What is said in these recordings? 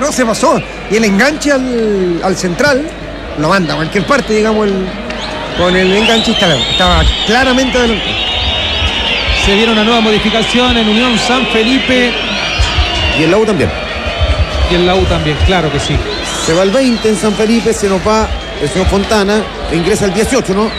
no, se pasó. Y el enganche al central lo manda a cualquier parte, digamos, con el enganche estaba claramente adelante. Se viene una nueva modificación en Unión San Felipe. Y en la U también. Y en la U también, claro que sí. Se va el 20 en San Felipe, se nos va el señor Fontana, e ingresa el 18, ¿no?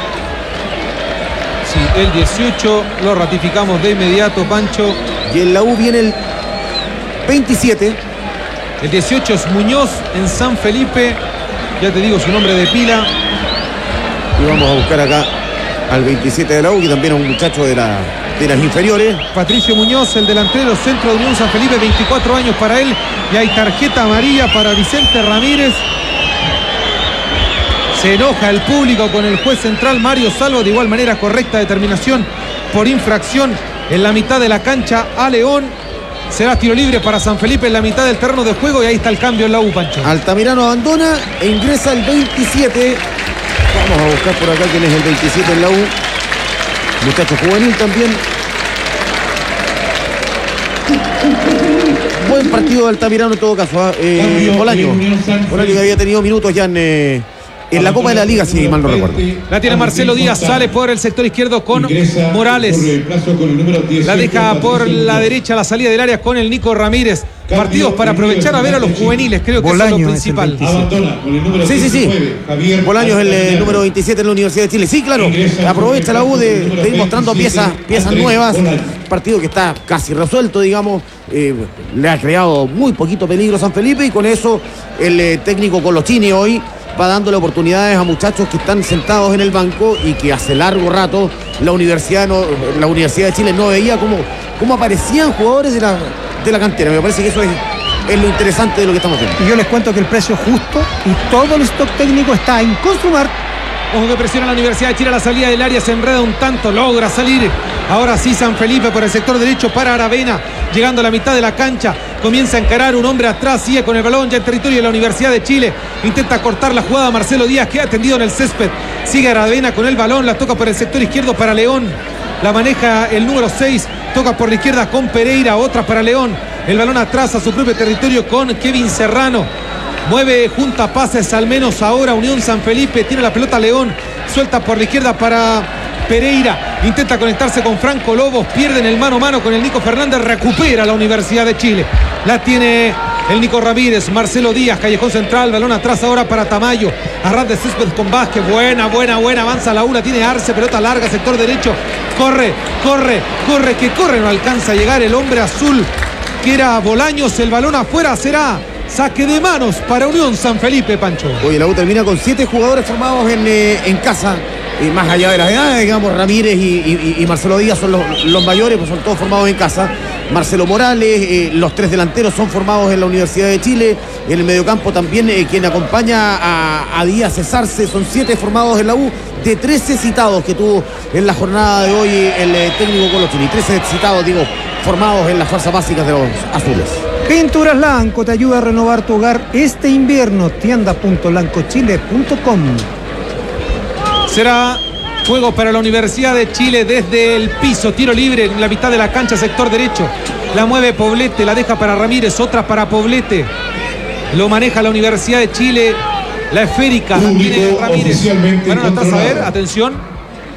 Sí, el 18 lo ratificamos de inmediato, Pancho. Y en la U viene el 27. El 18 es Muñoz en San Felipe. Ya te digo su nombre de pila. Y vamos a buscar acá al 27 de la U, que también es un muchacho de las inferiores. Patricio Muñoz, el delantero centro de Unión San Felipe, 24 años para él. Y hay tarjeta amarilla para Vicente Ramírez. Se enoja el público con el juez central Mario Salvo. De igual manera, correcta determinación por infracción en la mitad de la cancha a León. Será tiro libre para San Felipe en la mitad del terreno de juego. Y ahí está el cambio en la U, Pancho. Altamirano abandona e ingresa el 27. Vamos a buscar por acá quién es el 27 en la U. Muchacho juvenil también. Buen partido de Altamirano en todo caso. Bolaño que había tenido minutos ya en la Copa de la Liga, si mal no recuerdo. La tiene Marcelo Díaz, sale por el sector izquierdo con Morales. La deja por la derecha, la salida del área con el Nico Ramírez. Partidos para aprovechar a ver a los juveniles, creo que Bolaño eso es lo principal. Sí. Bolaño es el número 27 en la Universidad de Chile. Sí, claro. Aprovecha la U de ir mostrando piezas nuevas. Partido que está casi resuelto, digamos. Le ha creado muy poquito peligro a San Felipe y con eso el técnico Colochini hoy va dándole oportunidades a muchachos que están sentados en el banco y que hace largo rato la Universidad de Chile no veía cómo aparecían jugadores de la cantera. Me parece que eso es lo interesante de lo que estamos viendo. Y yo les cuento que el precio es justo y todo el stock técnico está en Construmart. Ojo que presiona la Universidad de Chile a la salida del área, se enreda un tanto, logra salir. Ahora sí San Felipe por el sector derecho para Aravena, llegando a la mitad de la cancha, comienza a encarar un hombre atrás, sigue con el balón ya en territorio de la Universidad de Chile, intenta cortar la jugada Marcelo Díaz, que ha tendido en el césped, sigue Aravena con el balón, la toca por el sector izquierdo para León, la maneja el número 6, toca por la izquierda con Pereira, otra para León, el balón atrás a su propio territorio con Kevin Serrano. Mueve, junta pases al menos ahora Unión San Felipe, tiene la pelota León, suelta por la izquierda para Pereira, intenta conectarse con Franco Lobos, pierden el mano a mano con el Nico Fernández, recupera la Universidad de Chile, la tiene el Nico Ramírez, Marcelo Díaz, callejón central, balón atrás ahora para Tamayo, arras de césped con Vázquez, buena, avanza la U, tiene Arce, pelota larga, sector derecho, corre, que corre, no alcanza a llegar el hombre azul, que era Bolaños, el balón afuera, será saque de manos para Unión San Felipe, Pancho. Oye, la U termina con 7 jugadores formados en casa. Más allá de las edades, digamos, Ramírez y Marcelo Díaz son los mayores, pues son todos formados en casa. Marcelo Morales, los 3 delanteros son formados en la Universidad de Chile. En el mediocampo también quien acompaña a Díaz Cesarse, son 7 formados en la U, de 13 citados que tuvo en la jornada de hoy el técnico Colochini. 13 citados, digo, formados en las fuerzas básicas de los azules. Pinturas Lanco te ayuda a renovar tu hogar este invierno. Tienda.lancochile.com. Será juego para la Universidad de Chile desde el piso, tiro libre en la mitad de la cancha, sector derecho. La mueve Poblete, la deja para Ramírez, otra para Poblete. Lo maneja la Universidad de Chile, la esférica, la tiene Ramírez. Bueno, atrás, a ver, atención.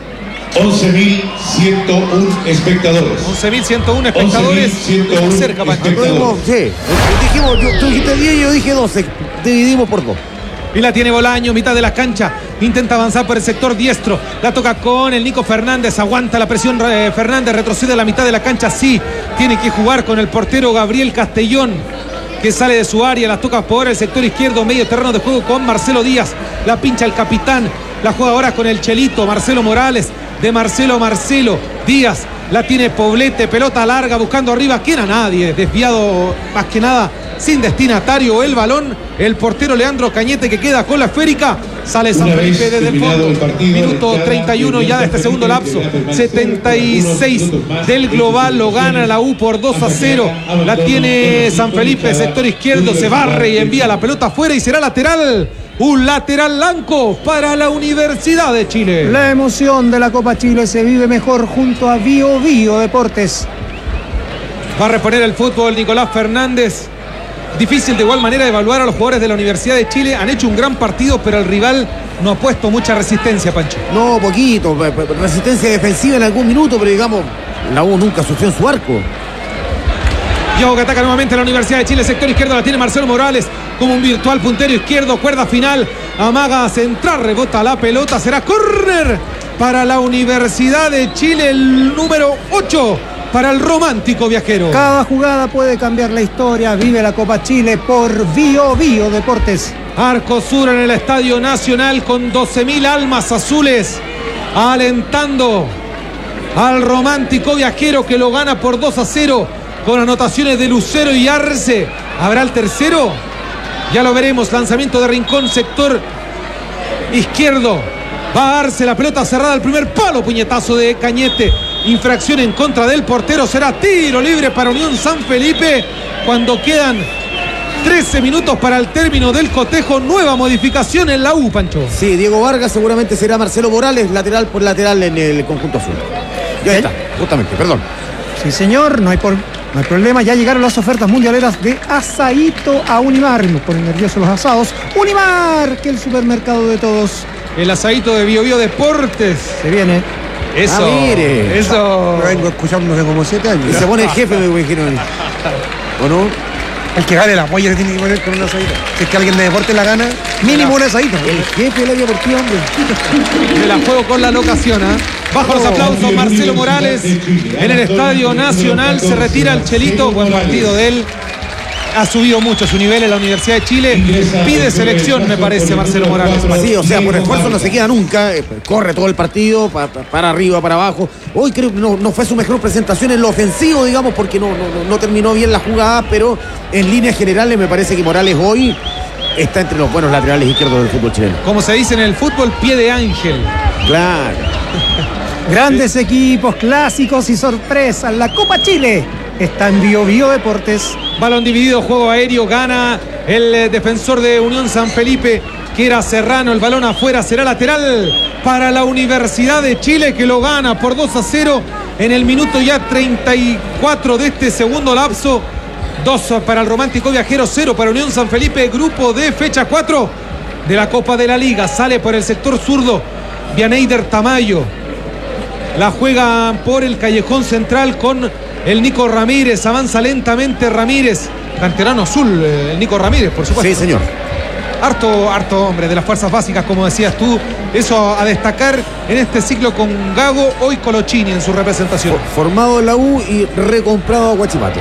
11.101 espectadores. 11.101 espectadores. 11.101 cerca, Pancho. Sí, dijimos, tú dijiste 10 y yo dije 12. Dividimos por 2. Y la tiene Bolaño, mitad de la cancha. Intenta avanzar por el sector diestro. La toca con el Nico Fernández. Aguanta la presión Fernández. Retrocede a la mitad de la cancha. Sí, tiene que jugar con el portero Gabriel Castellón, que sale de su área. La toca por el sector izquierdo. Medio terreno de juego con Marcelo Díaz. La pincha el capitán. La juega ahora con el Chelito. Marcelo Morales. De Marcelo Díaz. La tiene Poblete. Pelota larga buscando arriba. ¿Quién a nadie? Desviado más que nada. Sin destinatario el balón. El portero Leandro Cañete, que queda con la esférica. Sale San Felipe desde el fondo. Minuto 31 ya de este segundo lapso. 76 del global. Lo gana la U por 2-0. La tiene San Felipe, sector izquierdo. Se barre y envía la pelota afuera y será lateral. Un lateral blanco para la Universidad de Chile. La emoción de la Copa Chile se vive mejor junto a Bio Deportes. Va a reponer el fútbol Nicolás Fernández. Difícil de igual manera evaluar a los jugadores de la Universidad de Chile. Han hecho un gran partido, pero el rival no ha puesto mucha resistencia, Pancho. No, poquito. Resistencia defensiva en algún minuto, pero digamos, la U nunca sufrió en su arco. Y ojo que ataca nuevamente la Universidad de Chile. Sector izquierdo la tiene Marcelo Morales como un virtual puntero izquierdo. Cuerda final. Amaga a centrar. Rebota la pelota. Será córner para la Universidad de Chile. El número 8 para el romántico viajero. Cada jugada puede cambiar la historia. Vive la Copa Chile por Bio Bio Deportes. Arco Sur en el Estadio Nacional con 12.000 almas azules alentando al romántico viajero que lo gana por 2-0 con anotaciones de Lucero y Arce. ¿Habrá el tercero? Ya lo veremos. Lanzamiento de Rincón, sector izquierdo. Va Arce, la pelota cerrada al primer palo. Puñetazo de Cañete. Infracción en contra del portero. Será tiro libre para Unión San Felipe cuando quedan 13 minutos para el término del cotejo. Nueva modificación en la U, Pancho. Sí, Diego Vargas seguramente será Marcelo Morales, lateral por lateral en el conjunto azul. Ya está, justamente, perdón. Sí, señor, no hay problema. Ya llegaron las ofertas mundialeras de Asaíto a Unimar. Nos ponen nerviosos los asados. Unimar, que el supermercado de todos. El asadito de Bio Bio Deportes. Se viene. Eso. Mire. Eso. Lo vengo escuchando hace como 7 años. Y se pone el jefe, me imagino. ¿O no? El que gane la polla le tiene que poner con un asadito. Si es que alguien de deporte la gana, mínimo un asadito. El jefe de la deportiva, hombre. Me la juego con la locación, ¿eh? Bajo los aplausos, Marcelo Morales en el Estadio Nacional. Se retira el Chelito. Buen partido de él. Ha subido mucho su nivel en la Universidad de Chile. Pide selección, me parece, Marcelo Morales. Sí, o sea, por esfuerzo no se queda nunca. Corre todo el partido, para arriba, para abajo. Hoy creo que no fue su mejor presentación en lo ofensivo, digamos, porque no terminó bien la jugada, pero en líneas generales me parece que Morales hoy está entre los buenos laterales izquierdos del fútbol chileno. Como se dice en el fútbol, pie de ángel. Claro. Grandes equipos, clásicos y sorpresas. La Copa Chile está en Bio Bio Deportes. Balón dividido, juego aéreo, gana el defensor de Unión San Felipe, que era Serrano. El balón afuera, será lateral para la Universidad de Chile, que lo gana por 2-0 en el minuto ya 34 de este segundo lapso. 2 para el romántico viajero, 0 para Unión San Felipe. Grupo de fecha 4 de la Copa de la Liga. Sale por el sector zurdo Vianeider Tamayo. La juega por el callejón central con el Nico Ramírez. Avanza lentamente Ramírez. Canterano azul, el Nico Ramírez, por supuesto. Sí, señor. Harto hombre de las fuerzas básicas, como decías tú. Eso a destacar en este ciclo con Gago, hoy Colochini en su representación. Formado en la U y recomprado a Huachipato.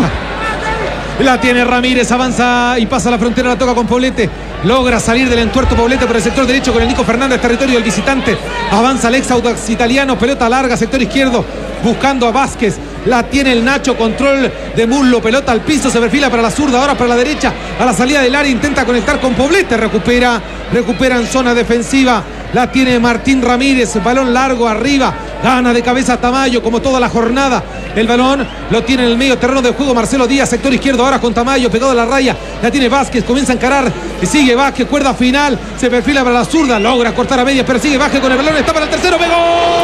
La tiene Ramírez, avanza y pasa la frontera, la toca con Poblete. Logra salir del entuerto Poblete por el sector derecho con el Nico Fernández, territorio del visitante. Avanza el ex Audax italiano, pelota larga, sector izquierdo, buscando a Vázquez. La tiene el Nacho, control de muslo, pelota al piso, se perfila para la zurda, ahora para la derecha, a la salida del área, intenta conectar con Poblete, recupera en zona defensiva. La tiene Martín Ramírez, balón largo arriba, gana de cabeza Tamayo como toda la jornada. El balón lo tiene en el medio terreno de juego Marcelo Díaz, sector izquierdo ahora con Tamayo pegado a la raya. La tiene Vázquez, comienza a encarar, sigue Vázquez, cuerda final, se perfila para la zurda, logra cortar a medias, pero sigue Vázquez con el balón, está para el tercero, pegó,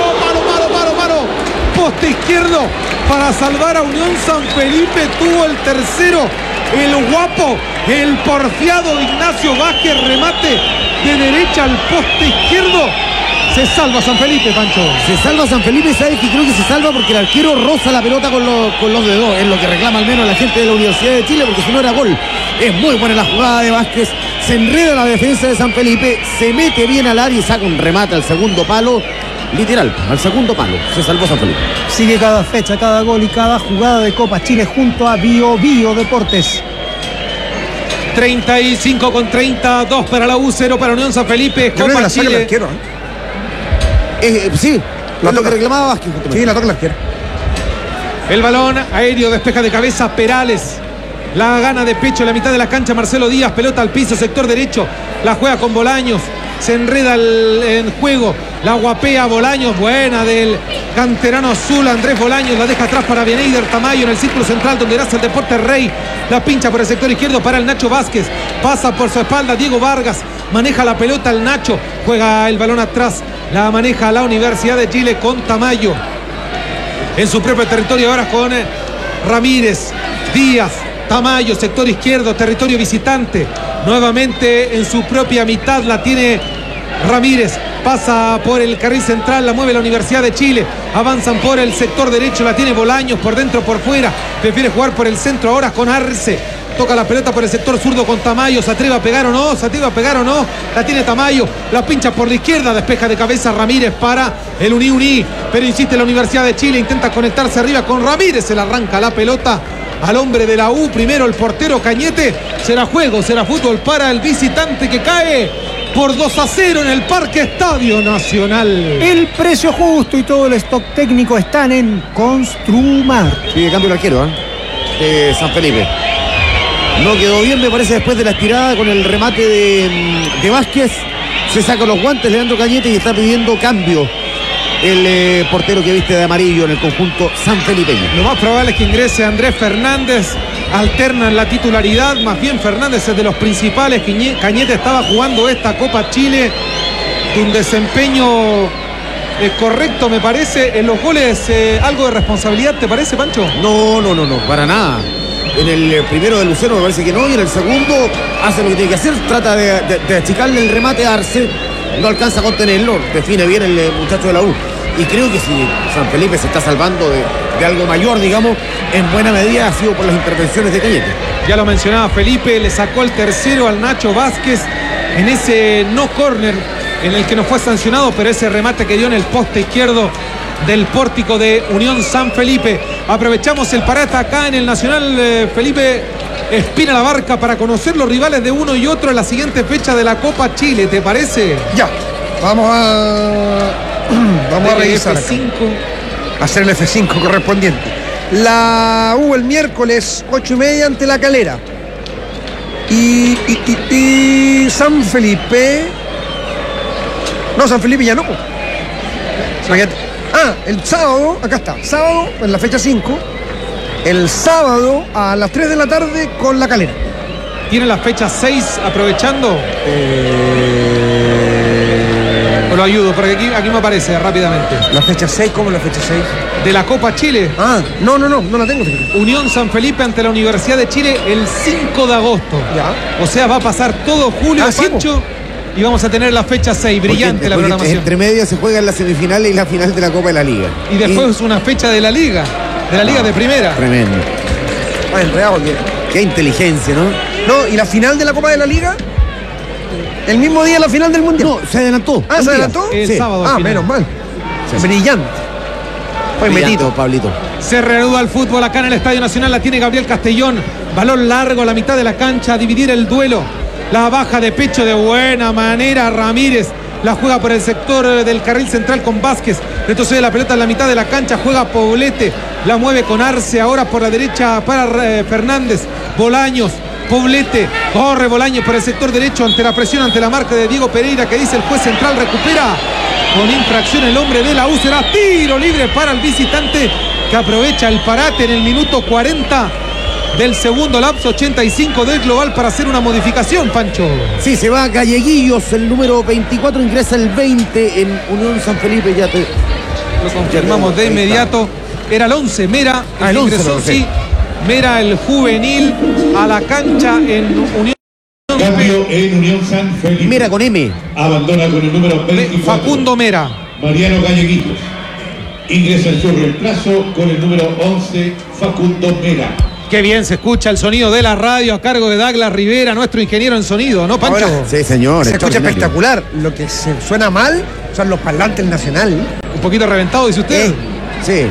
mano, poste izquierdo para salvar a Unión San Felipe, tuvo el tercero, el guapo, el porfiado Ignacio Vázquez, remate de derecha al poste izquierdo. Se salva San Felipe, Pancho. Se salva San Felipe, ¿sabes qué? Creo que se salva porque el arquero roza la pelota con los dedos. Es lo que reclama al menos la gente de la Universidad de Chile, porque si no era gol. Es muy buena la jugada de Vázquez. Se enreda la defensa de San Felipe, se mete bien al área y saca un remate al segundo palo. Literal, al segundo palo. Se salvó San Felipe. Sigue cada fecha, cada gol y cada jugada de Copa Chile junto a Bio Bio Deportes. 35 con 32 para la U, 0 para Unión San Felipe. Yo creo que Copa la saca el Chile. arquero, Sí, lo que reclamaba Vázquez. Sí, la toca el arquero. El balón aéreo, despeja de cabeza Perales. La gana de pecho en la mitad de la cancha Marcelo Díaz, pelota al piso, sector derecho. La juega con Bolaños. Se enreda en juego. La guapea Bolaños, buena del canterano azul Andrés Bolaños. La deja atrás para Vianeider Tamayo en el círculo central donde nace el Deporte Rey. La pincha por el sector izquierdo para el Nacho Vázquez. Pasa por su espalda Diego Vargas. Maneja la pelota el Nacho. Juega el balón atrás. La maneja la Universidad de Chile con Tamayo. En su propio territorio ahora con Ramírez. Díaz. Tamayo, sector izquierdo, territorio visitante. Nuevamente en su propia mitad la tiene Ramírez. Pasa por el carril central, la mueve la Universidad de Chile. Avanzan por el sector derecho, la tiene Bolaños por dentro, por fuera. Prefiere jugar por el centro ahora con Arce. Toca la pelota por el sector zurdo con Tamayo. ¿Se atreve a pegar o no? ¿Se atreve a pegar o no? La tiene Tamayo. La pincha por la izquierda. Despeja de cabeza Ramírez para el Uní. Pero insiste la Universidad de Chile. Intenta conectarse arriba con Ramírez. Se le arranca la pelota al hombre de la U. Primero el portero Cañete. Será juego, será fútbol para el visitante que cae por 2-0 en el Parque Estadio Nacional. El precio justo y todo el stock técnico están en Construmar. Pide cambio el arquero, de San Felipe. No quedó bien, me parece, después de la estirada con el remate de Vázquez. Se saca los guantes Leandro Cañete y está pidiendo cambio el portero que viste de amarillo en el conjunto sanfelipeño. Lo más probable es que ingrese Andrés Fernández. Alternan la titularidad, más bien Fernández es de los principales. Cañete estaba jugando esta Copa Chile de un desempeño correcto, me parece. En los goles, algo de responsabilidad, ¿te parece, Pancho? No, para nada. En el primero de Lucero me parece que no, y en el segundo hace lo que tiene que hacer, trata de achicarle el remate a Arce, no alcanza a contenerlo, define bien el muchacho de la U. Y creo que si San Felipe se está salvando de algo mayor, digamos, en buena medida ha sido por las intervenciones de Cañete. Ya lo mencionaba Felipe, le sacó el tercero al Nacho Vázquez en ese no córner en el que no fue sancionado, pero ese remate que dio en el poste izquierdo del pórtico de Unión San Felipe. Aprovechamos el parate acá en el Nacional. Felipe Espina la Barca para conocer los rivales de uno y otro en la siguiente fecha de la Copa Chile, ¿te parece? Ya, vamos a revisar acá. F5. Hacer el F5 correspondiente. La U el miércoles 8:30 ante La Calera. Y San Felipe. No, San Felipe ya no. El sábado, acá está. Sábado, en la fecha 5. El sábado a las 3 de la tarde con La Calera. ¿Tiene la fecha 6 aprovechando? O lo ayudo, porque aquí me aparece rápidamente. ¿La fecha 6? ¿Cómo la fecha 6? De la Copa Chile. No la tengo. Unión San Felipe ante la Universidad de Chile el 5 de agosto. Ya. O sea, va a pasar todo julio, Pancho, y vamos a tener la fecha 6. Brillante la programación. Entre medio se juegan las semifinales y la final de la Copa de la Liga. Y después una fecha de la Liga. De la Liga de Primera. Tremendo. Qué inteligencia, ¿no? No, y la final de la Copa de la Liga, el mismo día la final del Mundial. No, se adelantó. ¿Se adelantó? El sábado. Menos mal. Sí. Brillante. Fue metido, Pablito. Se reanuda el fútbol acá en el Estadio Nacional. La tiene Gabriel Castellón. Balón largo a la mitad de la cancha. A dividir el duelo. La baja de pecho de buena manera Ramírez. La juega por el sector del carril central con Vázquez. Retrocede la pelota en la mitad de la cancha. Juega Poblete. La mueve con Arce. Ahora por la derecha para Fernández. Bolaños. Poblete. Corre Bolaños por el sector derecho ante la presión, ante la marca de Diego Pereira, que dice el juez central. Recupera con infracción el hombre de la U. Será tiro libre para el visitante, que aprovecha el parate en el minuto 40 del segundo lapso, 85 del global, para hacer una modificación, Pancho. Sí, se va Galleguillos, el número 24, ingresa el 20 en Unión San Felipe. Ya lo confirmamos de inmediato. Era el 11, Mera, el ingresó, 11, sí. Mera, el juvenil, a la cancha en Unión. Cambio en Unión San Felipe. Mera con M. Abandona con el número 24. Facundo Mera. Mariano Galleguillos. Ingresa en su reemplazo con el número 11, Facundo Mera. Qué bien se escucha el sonido de la radio a cargo de Douglas Rivera, nuestro ingeniero en sonido, ¿no, Pancho? Ahora, sí, señor. Se escucha espectacular. Lo que se suena mal son los parlantes Nacional. Un poquito reventado, dice usted. Sí.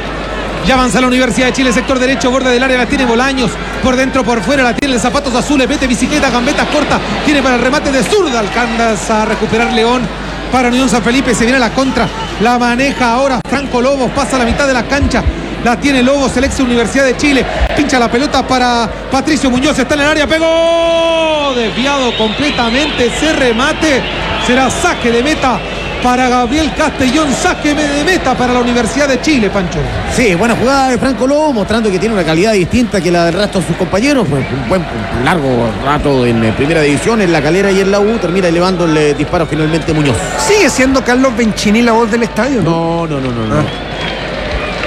Ya avanza la Universidad de Chile, sector derecho, borde del área, la tiene Bolaños, por dentro, por fuera, la tiene el zapatos azules, mete bicicleta, gambetas cortas, tiene para el remate de zurda, alcanza a recuperar León para Unión San Felipe, se viene a la contra, la maneja ahora Franco Lobos, pasa a la mitad de la cancha, la tiene Lobos, el ex Universidad de Chile, pincha la pelota para Patricio Muñoz, está en el área, pegó, desviado completamente, ese remate, será saque de meta para Gabriel Castellón, saque de meta para la Universidad de Chile, Pancho. Sí, buena jugada de Franco Lobo, mostrando que tiene una calidad distinta que la del resto de sus compañeros. Pues un largo rato en primera división, en La Calera y en la U, termina elevando el disparo finalmente Muñoz. ¿Sigue siendo Carlos Benchini la voz del estadio? No.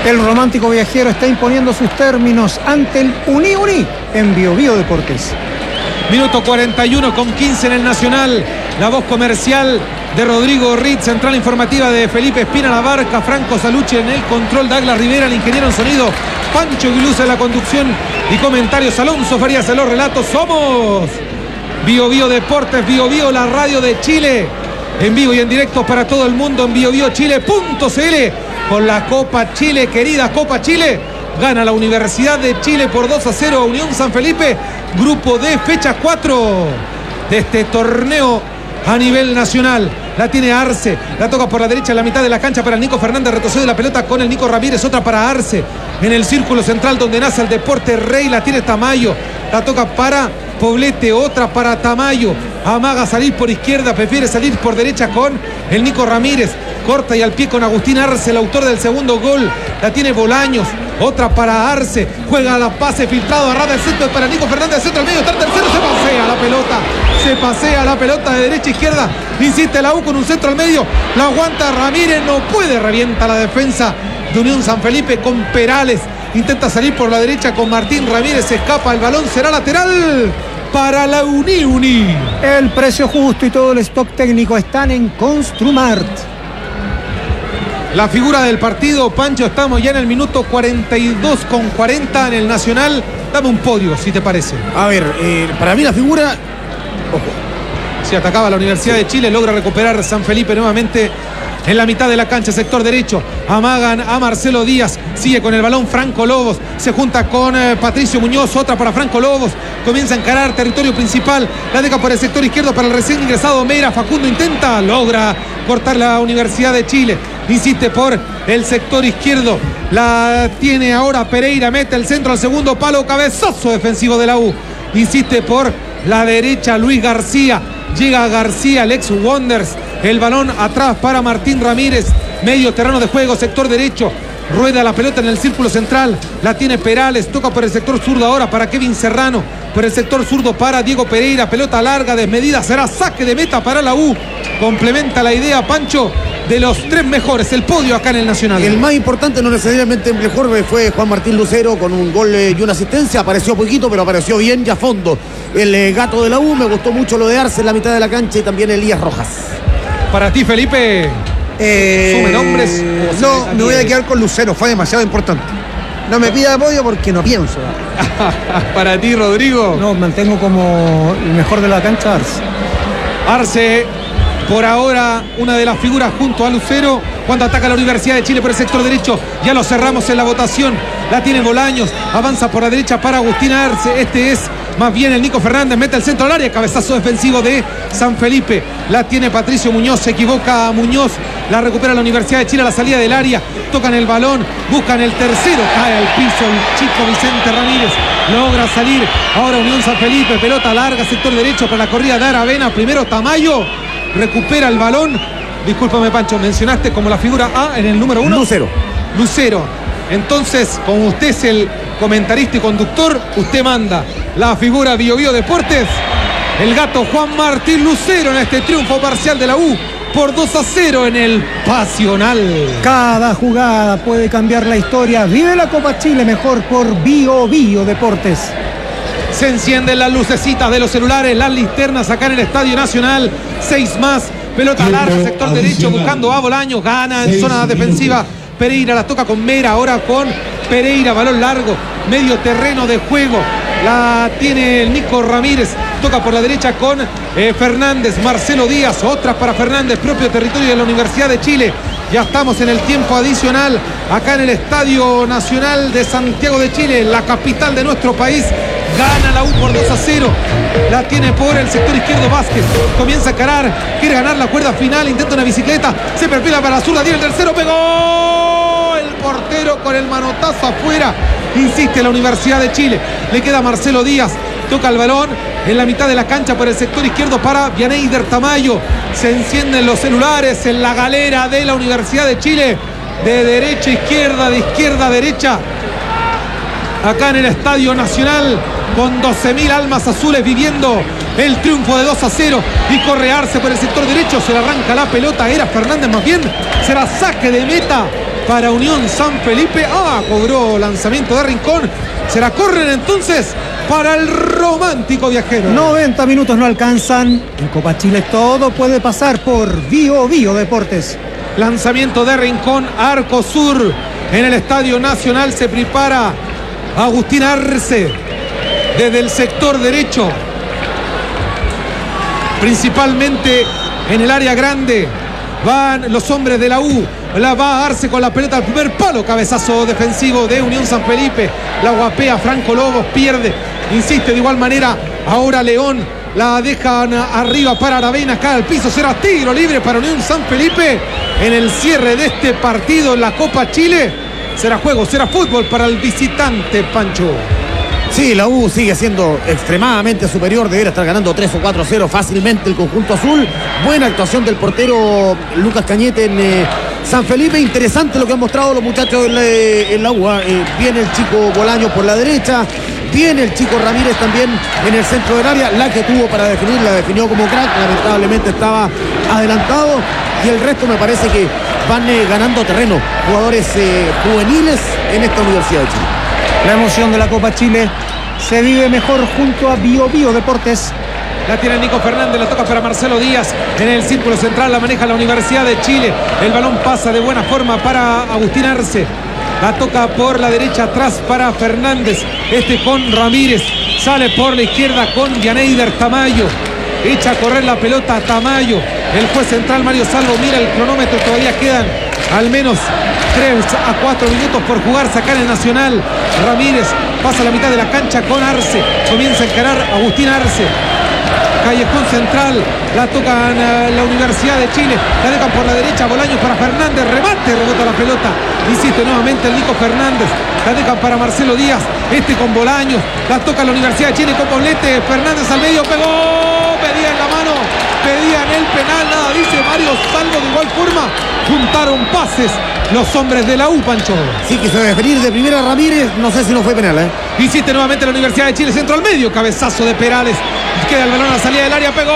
El romántico viajero está imponiendo sus términos ante el Uni en Bio Bio Deportes. Minuto 41 con 15 en el Nacional. La voz comercial de Rodrigo Ritz, central informativa de Felipe Espina Labarca, Franco Salucci en el control, Douglas Rivera, el ingeniero en sonido, Pancho Guiluz en la conducción y comentarios, Alonso Farías en los relatos. Somos Bio Bio Deportes, Bio Bio, la radio de Chile, en vivo y en directo para todo el mundo en biobiochile.cl. Con la Copa Chile, querida Copa Chile, gana la Universidad de Chile por 2-0 a Unión San Felipe, grupo D, fecha 4 de este torneo a nivel nacional. La tiene Arce, la toca por la derecha en la mitad de la cancha para el Nico Fernández, retrocede la pelota con el Nico Ramírez, otra para Arce en el círculo central donde nace el deporte rey, la tiene Tamayo, la toca para Poblete, otra para Tamayo, amaga salir por izquierda, prefiere salir por derecha con el Nico Ramírez, corta y al pie con Agustín Arce, el autor del segundo gol, la tiene Bolaños, otra para Arce, juega la pase filtrado, arrada el centro para Nico Fernández, centro al medio, está el tercero, se pasea la pelota de derecha a izquierda, insiste la U con un centro al medio, la aguanta Ramírez, no puede, revienta la defensa de Unión San Felipe con Perales, intenta salir por la derecha con Martín Ramírez, se escapa, el balón será lateral para la Uni. El precio justo y todo el stock técnico están en Construmart. La figura del partido, Pancho, estamos ya en el minuto 42 con 40 en el Nacional. Dame un podio, si te parece. A ver, para mí la figura... Ojo. Si atacaba la Universidad de Chile, logra recuperar San Felipe nuevamente en la mitad de la cancha, sector derecho. Amagan a Marcelo Díaz, sigue con el balón Franco Lobos, se junta con Patricio Muñoz, otra para Franco Lobos, comienza a encarar territorio principal, la deja por el sector izquierdo para el recién ingresado Mera, Facundo intenta, logra cortar la Universidad de Chile, insiste por el sector izquierdo, la tiene ahora Pereira, mete el centro al segundo palo, cabezazo defensivo de la U, insiste por la derecha Luis García, llega García, el ex Wonders, el balón atrás para Martín Ramírez, medio terreno de juego, sector derecho, rueda la pelota en el círculo central, la tiene Perales, toca por el sector zurdo ahora para Kevin Serrano, por el sector zurdo para Diego Pereira, pelota larga, desmedida, será saque de meta para la U, complementa la idea, Pancho, de los tres mejores, el podio acá en el Nacional. El más importante, no necesariamente el mejor, fue Juan Martín Lucero con un gol y una asistencia, apareció poquito, pero apareció bien y a fondo. El gato de la U, me gustó mucho lo de Arce en la mitad de la cancha y también Elías Rojas. Para ti, Felipe, ¿sume nombres? No, me voy a quedar con Lucero, fue demasiado importante. No me pida apoyo porque no pienso. Para ti, Rodrigo. No, mantengo como el mejor de la cancha Arce. Arce, por ahora, una de las figuras junto a Lucero. Cuando ataca la Universidad de Chile por el sector derecho, ya lo cerramos en la votación. La tiene Bolaños, avanza por la derecha para Agustín Arce. Este es más bien el Nico Fernández, mete el centro al área, cabezazo defensivo de San Felipe. La tiene Patricio Muñoz, se equivoca Muñoz, la recupera la Universidad de Chile a la salida del área. Tocan el balón, buscan el tercero, cae al piso el chico Vicente Ramírez, logra salir. Ahora Unión San Felipe, pelota larga, sector derecho para la corrida de Aravena. Primero Tamayo, recupera el balón. Discúlpame, Pancho, mencionaste como la figura A en el número 1. Lucero. Entonces, como usted es el comentarista y conductor, usted manda la figura Bio Bio Deportes. El gato Juan Martín Lucero en este triunfo parcial de la U por 2-0 en el Pasional. Cada jugada puede cambiar la historia. Vive la Copa Chile mejor por Bio Bio Deportes. Se encienden las lucecitas de los celulares, las linternas acá en el Estadio Nacional. 6 más. Pelota larga, sector derecho, buscando a Bolaños. Gana en zona defensiva. Pereira la toca con Mera, ahora con Pereira, balón largo, medio terreno de juego. La tiene el Nico Ramírez, toca por la derecha con Fernández, Marcelo Díaz, otra para Fernández, propio territorio de la Universidad de Chile. Ya estamos en el tiempo adicional, acá en el Estadio Nacional de Santiago de Chile, la capital de nuestro país. Gana la U por 2-0. La tiene por el sector izquierdo Vázquez. Comienza a encarar. Quiere ganar la cuerda final. Intenta una bicicleta. Se perfila para la zurda. Tiene el tercero. Pegó el portero con el manotazo afuera. Insiste la Universidad de Chile. Le queda Marcelo Díaz. Toca el balón en la mitad de la cancha por el sector izquierdo para Vianeyder Tamayo. Se encienden los celulares en la galera de la Universidad de Chile. De derecha a izquierda, de izquierda a derecha. Acá en el Estadio Nacional, con 12.000 almas azules viviendo el triunfo de 2-0. Y corre Arce por el sector derecho, se le arranca la pelota, era Fernández más bien. Será saque de meta para Unión San Felipe. Cobró lanzamiento de Rincón. Será córner entonces para el romántico viajero. 90 minutos no alcanzan. En Copa Chile todo puede pasar por Bio Deportes. Lanzamiento de Rincón, arco sur. En el Estadio Nacional se prepara Agustín Arce desde el sector derecho. Principalmente en el área grande van los hombres de la U. La va a Arce con la pelota al primer palo. Cabezazo defensivo de Unión San Felipe. La guapea Franco Lobos, pierde. Insiste de igual manera. Ahora León la dejan arriba para Aravena. Cae al piso. Será tiro libre para Unión San Felipe. En el cierre de este partido en la Copa Chile. Será juego, será fútbol para el visitante, Pancho. Sí, la U sigue siendo extremadamente superior, debería estar ganando 3 o 4-0 fácilmente el conjunto azul. Buena actuación del portero Lucas Cañete en San Felipe. Interesante lo que han mostrado los muchachos en la U. Viene el chico Bolaños por la derecha, viene el chico Ramírez también en el centro del área. La que tuvo para definir, la definió como crack, lamentablemente estaba adelantado. Y el resto me parece que van ganando terreno jugadores juveniles en esta Universidad de Chile. La emoción de la Copa Chile se vive mejor junto a Bio Deportes. La tiene Nico Fernández, la toca para Marcelo Díaz. En el círculo central la maneja la Universidad de Chile. El balón pasa de buena forma para Agustín Arce. La toca por la derecha atrás para Fernández. Con Ramírez. Sale por la izquierda con Yaneider Tamayo. Echa a correr la pelota a Tamayo. El juez central Mario Salvo mira el cronómetro. Todavía quedan al menos 3 a 4 minutos por jugar. Sacar el Nacional. Ramírez pasa a la mitad de la cancha con Arce. Comienza a encarar Agustín Arce. Callejón central. La tocan la Universidad de Chile. La dejan por la derecha. Bolaños para Fernández. Remate. Rebota la pelota. Insiste nuevamente el Nico Fernández. La dejan para Marcelo Díaz. Con Bolaños. La toca la Universidad de Chile con Poblete. Fernández al medio. Pegó. Pedía en la mano. Pedían el penal. Nada dice Mario Salvo. De igual forma juntaron pases los hombres de la U, Pancho. Sí, quiso definir de primera Ramírez. No sé si no fue penal, Insiste nuevamente la Universidad de Chile. Centro al medio. Cabezazo de Perales. Queda el balón a la salida del área. Pegó.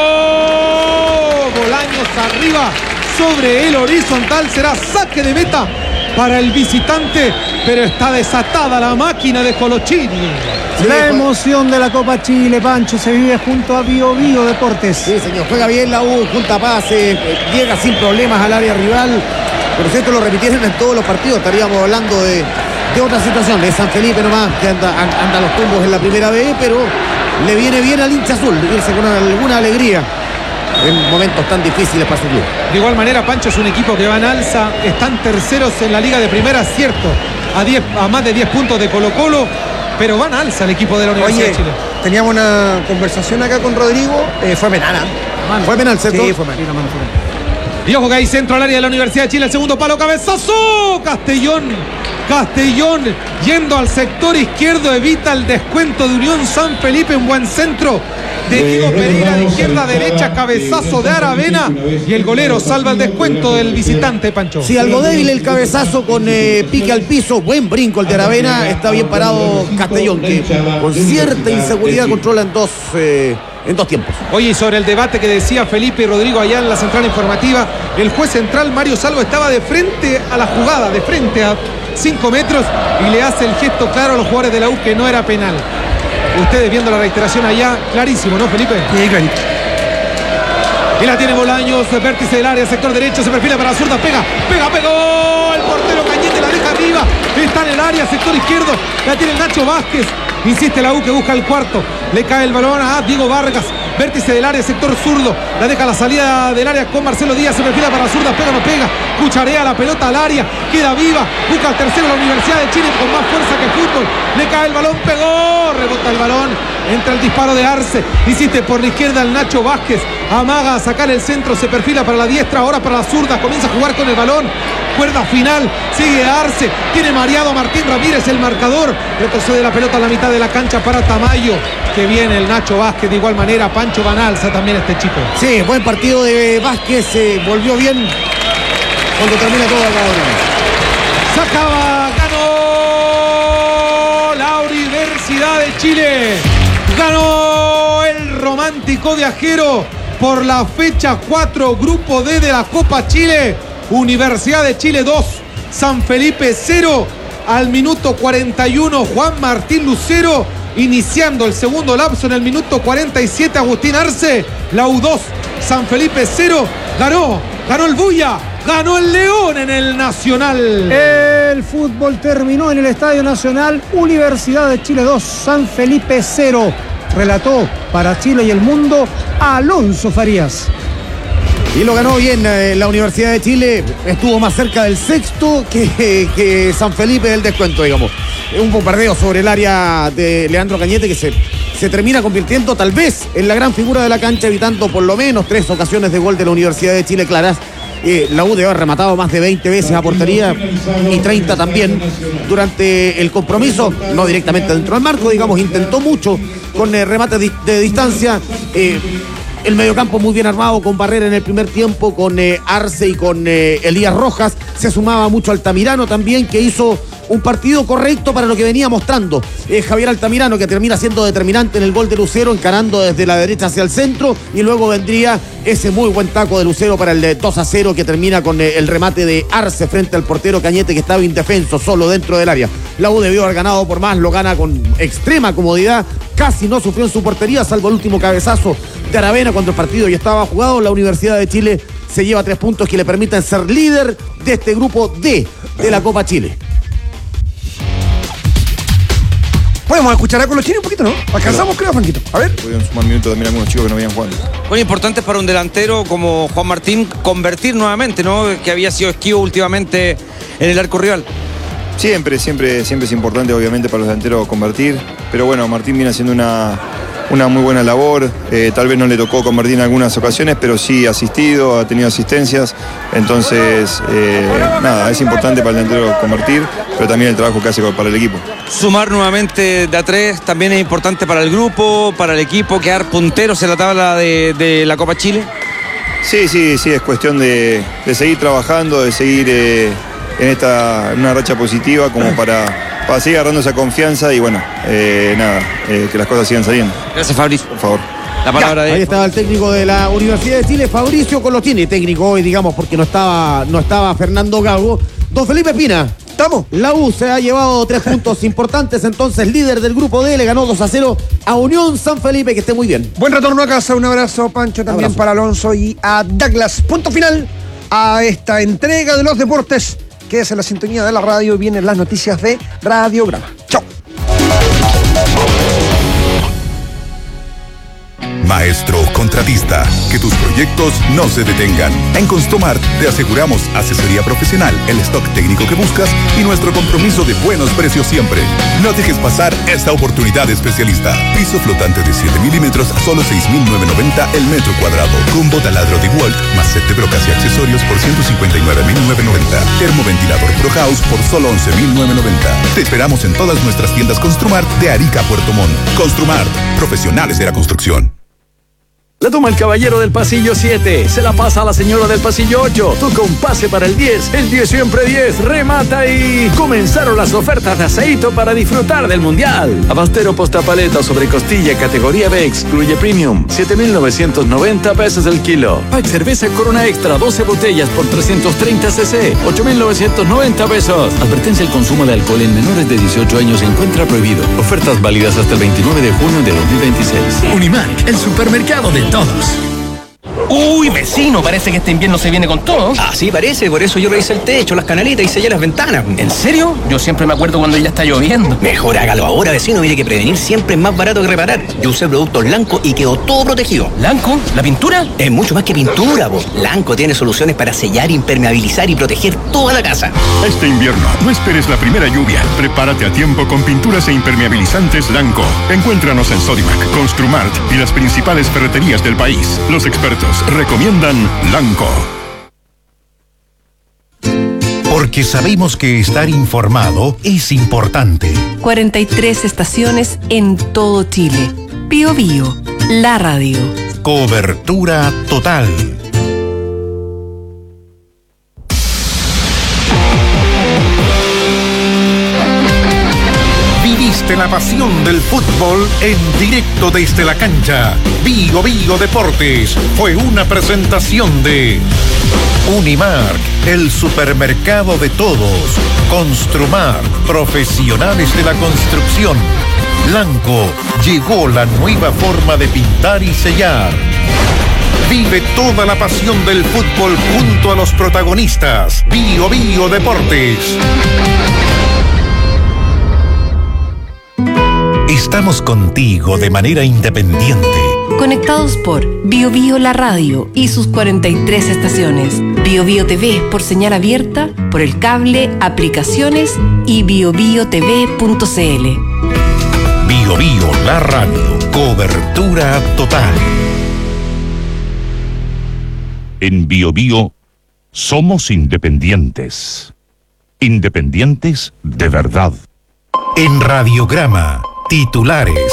Bolaños arriba sobre el horizontal. Será saque de meta para el visitante. Pero está desatada la máquina de Colochini. La emoción de la Copa Chile, Pancho, se vive junto a Bio Deportes. Sí, señor. Juega bien la U, junta pases, llega sin problemas al área rival. Pero si esto lo repitieran en todos los partidos, estaríamos hablando de otra situación. Es San Felipe nomás, que anda los tumbos en la primera B, pero le viene bien al hincha azul, irse con alguna alegría en momentos tan difíciles para su club. De igual manera, Pancho es un equipo que va en alza. Están terceros en la Liga de Primera, cierto, a más de 10 puntos de Colo-Colo, pero van a alza el equipo de la Universidad de Chile. Teníamos una conversación acá con Rodrigo. Fue penal. ¿Fue penal, cierto? Sí, fue penal. Y ojo que hay centro al área de la Universidad de Chile. El segundo palo, cabezazo. Castellón yendo al sector izquierdo. Evita el descuento de Unión San Felipe. Un buen centro de Diego Pereira de izquierda a derecha. Cabezazo de Aravena. Y el golero salva el descuento del visitante, Pancho. Sí, algo débil el cabezazo con pique al piso. Buen brinco el de Aravena. Está bien parado Castellón, que con cierta inseguridad controla en dos tiempos. Oye, y sobre el debate que decía Felipe y Rodrigo allá en la central informativa, el juez central Mario Salvo estaba de frente a la jugada, de frente a 5 metros, y le hace el gesto claro a los jugadores de la U que no era penal. Ustedes viendo la reiteración allá, clarísimo, ¿no, Felipe? Sí, clarito. Y la tiene Bolaños, vértice del área, sector derecho, se perfila para la zurda, pegó, el portero Cañete, la deja arriba, está en el área, sector izquierdo, la tiene Nacho Vázquez. Insiste la U que busca el cuarto. Le cae el balón a Diego Vargas. Vértice del área, sector zurdo. La deja a la salida del área con Marcelo Díaz. Se perfila para la zurda. Pega o no pega. Cucharea la pelota al área. Queda viva. Busca el tercero la Universidad de Chile con más fuerza que fútbol. Le cae el balón. Pegó. Rebota el balón. Entra el disparo de Arce. Insiste por la izquierda el Nacho Vázquez. Amaga a sacar el centro. Se perfila para la diestra. Ahora para la zurda. Comienza a jugar con el balón. Cuerda final. Sigue Arce. Tiene mareado a Martín Ramírez el marcador. Retrocede la pelota a la mitad de la cancha para Tamayo. Que viene el Nacho Vázquez de igual manera. Pancho van alza también este chico. Sí, buen partido de Vázquez. Volvió bien cuando termina todo acá. Se acaba. Ganó la Universidad de Chile. Ganó el romántico viajero por la fecha 4, grupo D de la Copa Chile. Universidad de Chile 2, San Felipe 0. Al minuto 41, Juan Martín Lucero, iniciando el segundo lapso en el minuto 47, Agustín Arce. La U2, San Felipe 0. Ganó el Bulla, ganó el León en el Nacional. El fútbol terminó en el Estadio Nacional. Universidad de Chile 2, San Felipe 0. Relató para Chile y el mundo Alonso Farías. Y lo ganó bien la Universidad de Chile. Estuvo más cerca del sexto que San Felipe del descuento, digamos. Un bombardeo sobre el área de Leandro Cañete que se termina convirtiendo tal vez en la gran figura de la cancha, evitando por lo menos 3 ocasiones de gol de la Universidad de Chile claras. La U debe haber rematado más de 20 veces a portería y 30 también durante el compromiso, no directamente dentro del marco, digamos, intentó mucho con remates de distancia. El mediocampo muy bien armado con Barrera en el primer tiempo, con Arce y con Elías Rojas. Se sumaba mucho Altamirano también, que hizo un partido correcto para lo que venía mostrando Javier Altamirano, que termina siendo determinante en el gol de Lucero, encarando desde la derecha hacia el centro, y luego vendría ese muy buen taco de Lucero para el 2-0, que termina con el remate de Arce frente al portero Cañete, que estaba indefenso, solo dentro del área. La U debió haber ganado por más, lo gana con extrema comodidad, casi no sufrió en su portería, salvo el último cabezazo de Aravena cuando el partido ya estaba jugado. La Universidad de Chile se lleva 3 puntos que le permiten ser líder de este grupo D de la Copa Chile. Podemos escuchar a Colochini un poquito, ¿no? Alcanzamos, creo, Franquito. A ver. Pudieron sumar minutos también algunos chicos que no venían jugando. Bueno, importante para un delantero como Juan Martín convertir nuevamente, ¿no? Que había sido esquivo últimamente en el arco rival. Siempre es importante, obviamente, para los delanteros convertir. Pero bueno, Martín viene haciendo una muy buena labor. Tal vez no le tocó convertir en algunas ocasiones, pero sí ha asistido, ha tenido asistencias. Entonces, nada, es importante para el delantero convertir, pero también el trabajo que hace para el equipo. Sumar nuevamente de a 3 también es importante para el grupo, para el equipo, quedar punteros en la tabla de la Copa Chile. Sí, es cuestión de seguir trabajando, de seguir en una racha positiva como para seguir agarrando esa confianza y bueno, que las cosas sigan saliendo. Gracias, Fabricio. Por favor. La palabra de... Ahí estaba el técnico de la Universidad de Chile, Fabricio Colochini, técnico hoy, digamos, porque no estaba Fernando Gago. Don Felipe Pina. ¿Estamos? La U se ha llevado 3 puntos importantes, entonces líder del grupo D, le ganó 2-0 a Unión San Felipe, que esté muy bien. Buen retorno a casa, un abrazo, Pancho, también Abrazo para Alonso y a Douglas. Punto final a esta entrega de los deportes. Quédese en la sintonía de la radio y vienen las noticias de Radiograma. Chao. Maestro contratista, que tus proyectos no se detengan. En Construmart te aseguramos asesoría profesional, el stock técnico que buscas y nuestro compromiso de buenos precios siempre. No dejes pasar esta oportunidad de especialista. Piso flotante de 7 milímetros a solo 6.990 el metro cuadrado. Combo taladro de Walt más set de brocas y accesorios por 159.990. Termoventilador Pro House por solo 11.990. Te esperamos en todas nuestras tiendas Construmart de Arica a Puerto Montt. Construmart, profesionales de la construcción. La toma el caballero del pasillo 7, se la pasa a la señora del pasillo 8, toca un pase para el 10 siempre 10, remata y... Comenzaron las ofertas de Asaíto para disfrutar del Mundial. Abastero postapaleta sobre costilla categoría B, excluye Premium, 7.990 pesos el kilo. Pack cerveza Corona Extra, 12 botellas por 330 cc, 8.990 pesos. Advertencia: el consumo de alcohol en menores de 18 años se encuentra prohibido. Ofertas válidas hasta el 29 de junio de 2026. Unimark, el supermercado de todos. Uy, vecino, parece que este invierno se viene con todo. Así parece, por eso yo revisé el techo, las canaletas y sellé las ventanas. ¿En serio? Yo siempre me acuerdo cuando ya está lloviendo. Mejor hágalo ahora, vecino, mire que prevenir siempre es más barato que reparar. Yo usé productos Lanco y quedó todo protegido. ¿Lanco? ¿La pintura? Es mucho más que pintura, po. Lanco tiene soluciones para sellar, impermeabilizar y proteger toda la casa. Este invierno, no esperes la primera lluvia. Prepárate a tiempo con pinturas e impermeabilizantes Lanco. Encuéntranos en Sodimac, Construmart y las principales ferreterías del país. Los expertos recomiendan Lanco. Porque sabemos que estar informado es importante. 43 estaciones en todo Chile. Bío Bío, la radio. Cobertura total. Siente la pasión del fútbol en directo desde la cancha. Bio Bio Deportes fue una presentación de Unimark, el supermercado de todos. Construmar, profesionales de la construcción. Blanco, llegó la nueva forma de pintar y sellar. Vive toda la pasión del fútbol junto a los protagonistas. Bio Bio Deportes. Estamos contigo de manera independiente. Conectados por Bio Bio la radio y sus 43 estaciones. Bio Bio TV por señal abierta, por el cable, aplicaciones y biobiotv.cl. Bio Bio la radio. Cobertura total. En Bio Bio somos independientes. Independientes de verdad. En Radiograma, titulares.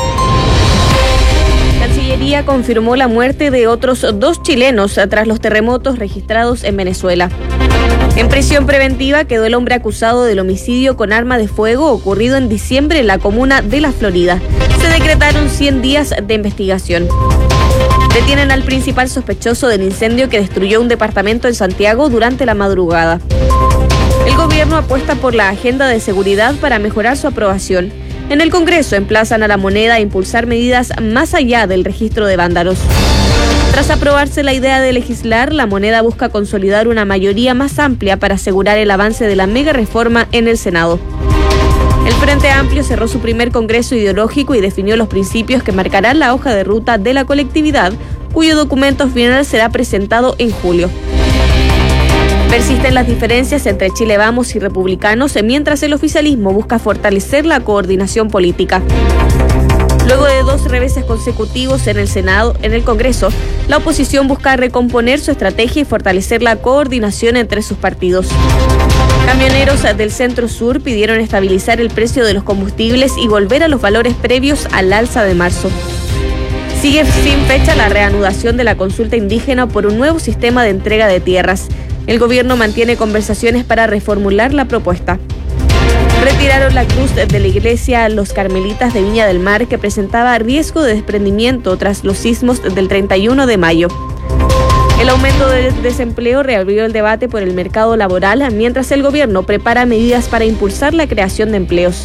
Cancillería confirmó la muerte de otros 2 chilenos tras los terremotos registrados en Venezuela. En prisión preventiva quedó el hombre acusado del homicidio con arma de fuego ocurrido en diciembre en la comuna de La Florida. Se decretaron 100 días de investigación. Detienen al principal sospechoso del incendio que destruyó un departamento en Santiago durante la madrugada. El gobierno apuesta por la agenda de seguridad para mejorar su aprobación. En el Congreso emplazan a la moneda a impulsar medidas más allá del registro de vándalos. Tras aprobarse la idea de legislar, la moneda busca consolidar una mayoría más amplia para asegurar el avance de la mega reforma en el Senado. El Frente Amplio cerró su primer congreso ideológico y definió los principios que marcarán la hoja de ruta de la colectividad, cuyo documento final será presentado en julio. Persisten las diferencias entre Chile Vamos y republicanos, mientras el oficialismo busca fortalecer la coordinación política. Luego de 2 reveses consecutivos en el Senado, en el Congreso, la oposición busca recomponer su estrategia y fortalecer la coordinación entre sus partidos. Camioneros del Centro Sur pidieron estabilizar el precio de los combustibles y volver a los valores previos al alza de marzo. Sigue sin fecha la reanudación de la consulta indígena por un nuevo sistema de entrega de tierras. El gobierno mantiene conversaciones para reformular la propuesta. Retiraron la cruz de la iglesia Los Carmelitas de Viña del Mar, que presentaba riesgo de desprendimiento tras los sismos del 31 de mayo. El aumento del desempleo reabrió el debate por el mercado laboral, mientras el gobierno prepara medidas para impulsar la creación de empleos.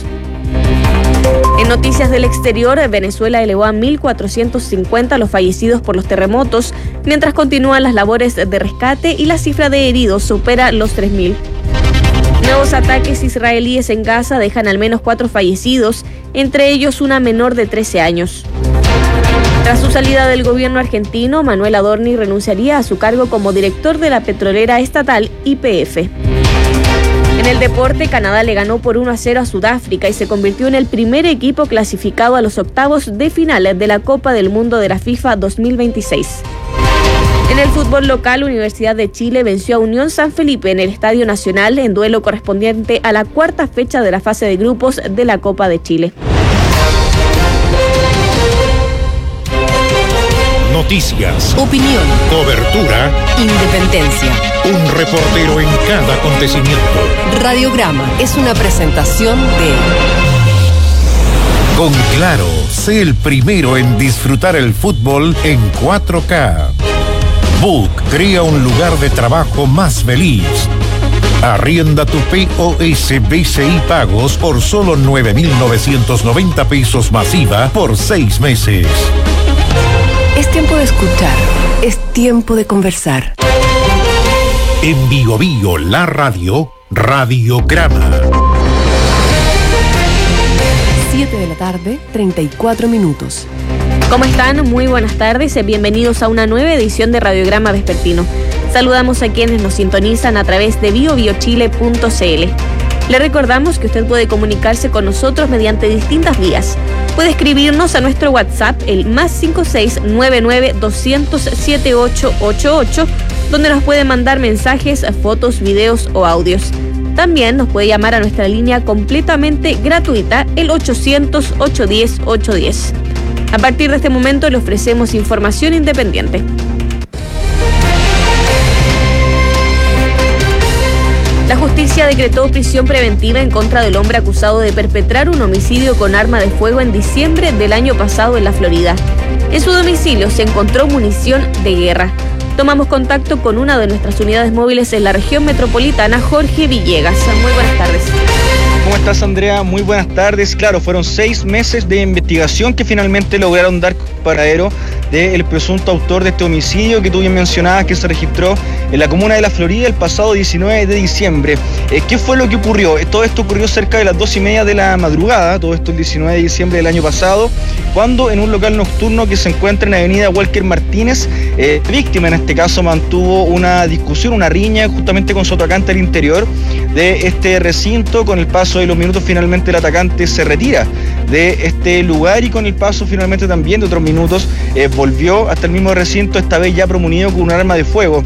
En noticias del exterior, Venezuela elevó a 1.450 los fallecidos por los terremotos, mientras continúan las labores de rescate y la cifra de heridos supera los 3.000. Nuevos ataques israelíes en Gaza dejan al menos 4 fallecidos, entre ellos una menor de 13 años. Tras su salida del gobierno argentino, Manuel Adorni renunciaría a su cargo como director de la petrolera estatal YPF. En el deporte, Canadá le ganó por 1-0 a Sudáfrica y se convirtió en el primer equipo clasificado a los octavos de final de la Copa del Mundo de la FIFA 2026. En el fútbol local, Universidad de Chile venció a Unión San Felipe en el Estadio Nacional en duelo correspondiente a la 4ª fecha de la fase de grupos de la Copa de Chile. Noticias, opinión, cobertura, independencia. Un reportero en cada acontecimiento. Radiograma es una presentación de... Con Claro, sé el primero en disfrutar el fútbol en 4K. Book crea un lugar de trabajo más feliz. Arrienda tu POS BCI Pagos por solo 9.990 pesos masiva por 6 meses. Es tiempo de escuchar, es tiempo de conversar. En Bio Bio la radio, Radiograma. 7 de la tarde, 34 minutos. ¿Cómo están? Muy buenas tardes. Bienvenidos a una nueva edición de Radiograma Vespertino. Saludamos a quienes nos sintonizan a través de biobiochile.cl. Le recordamos que usted puede comunicarse con nosotros mediante distintas vías. Puede escribirnos a nuestro WhatsApp, el +56 99 200 7888, donde nos puede mandar mensajes, fotos, videos o audios. También nos puede llamar a nuestra línea completamente gratuita, el 800-810-810. A partir de este momento le ofrecemos información independiente. La justicia decretó prisión preventiva en contra del hombre acusado de perpetrar un homicidio con arma de fuego en diciembre del año pasado en la Florida. En su domicilio se encontró munición de guerra. Tomamos contacto con una de nuestras unidades móviles en la región metropolitana, Jorge Villegas. Muy buenas tardes. ¿Cómo estás, Andrea? Muy buenas tardes. Claro, fueron 6 meses de investigación que finalmente lograron dar paradero del presunto autor de este homicidio que tú bien mencionabas, que se registró en la comuna de La Florida el pasado 19 de diciembre. ¿Qué fue lo que ocurrió? Todo esto ocurrió cerca de las 2:30 de la madrugada, todo esto el 19 de diciembre del año pasado, cuando en un local nocturno que se encuentra en la avenida Walker Martínez, víctima en este caso mantuvo una discusión, una riña justamente con su atacante al interior de este recinto. Con el paso de los minutos finalmente el atacante se retira de este lugar y con el paso finalmente también de otros minutos volvió hasta el mismo recinto, esta vez ya promunido con un arma de fuego.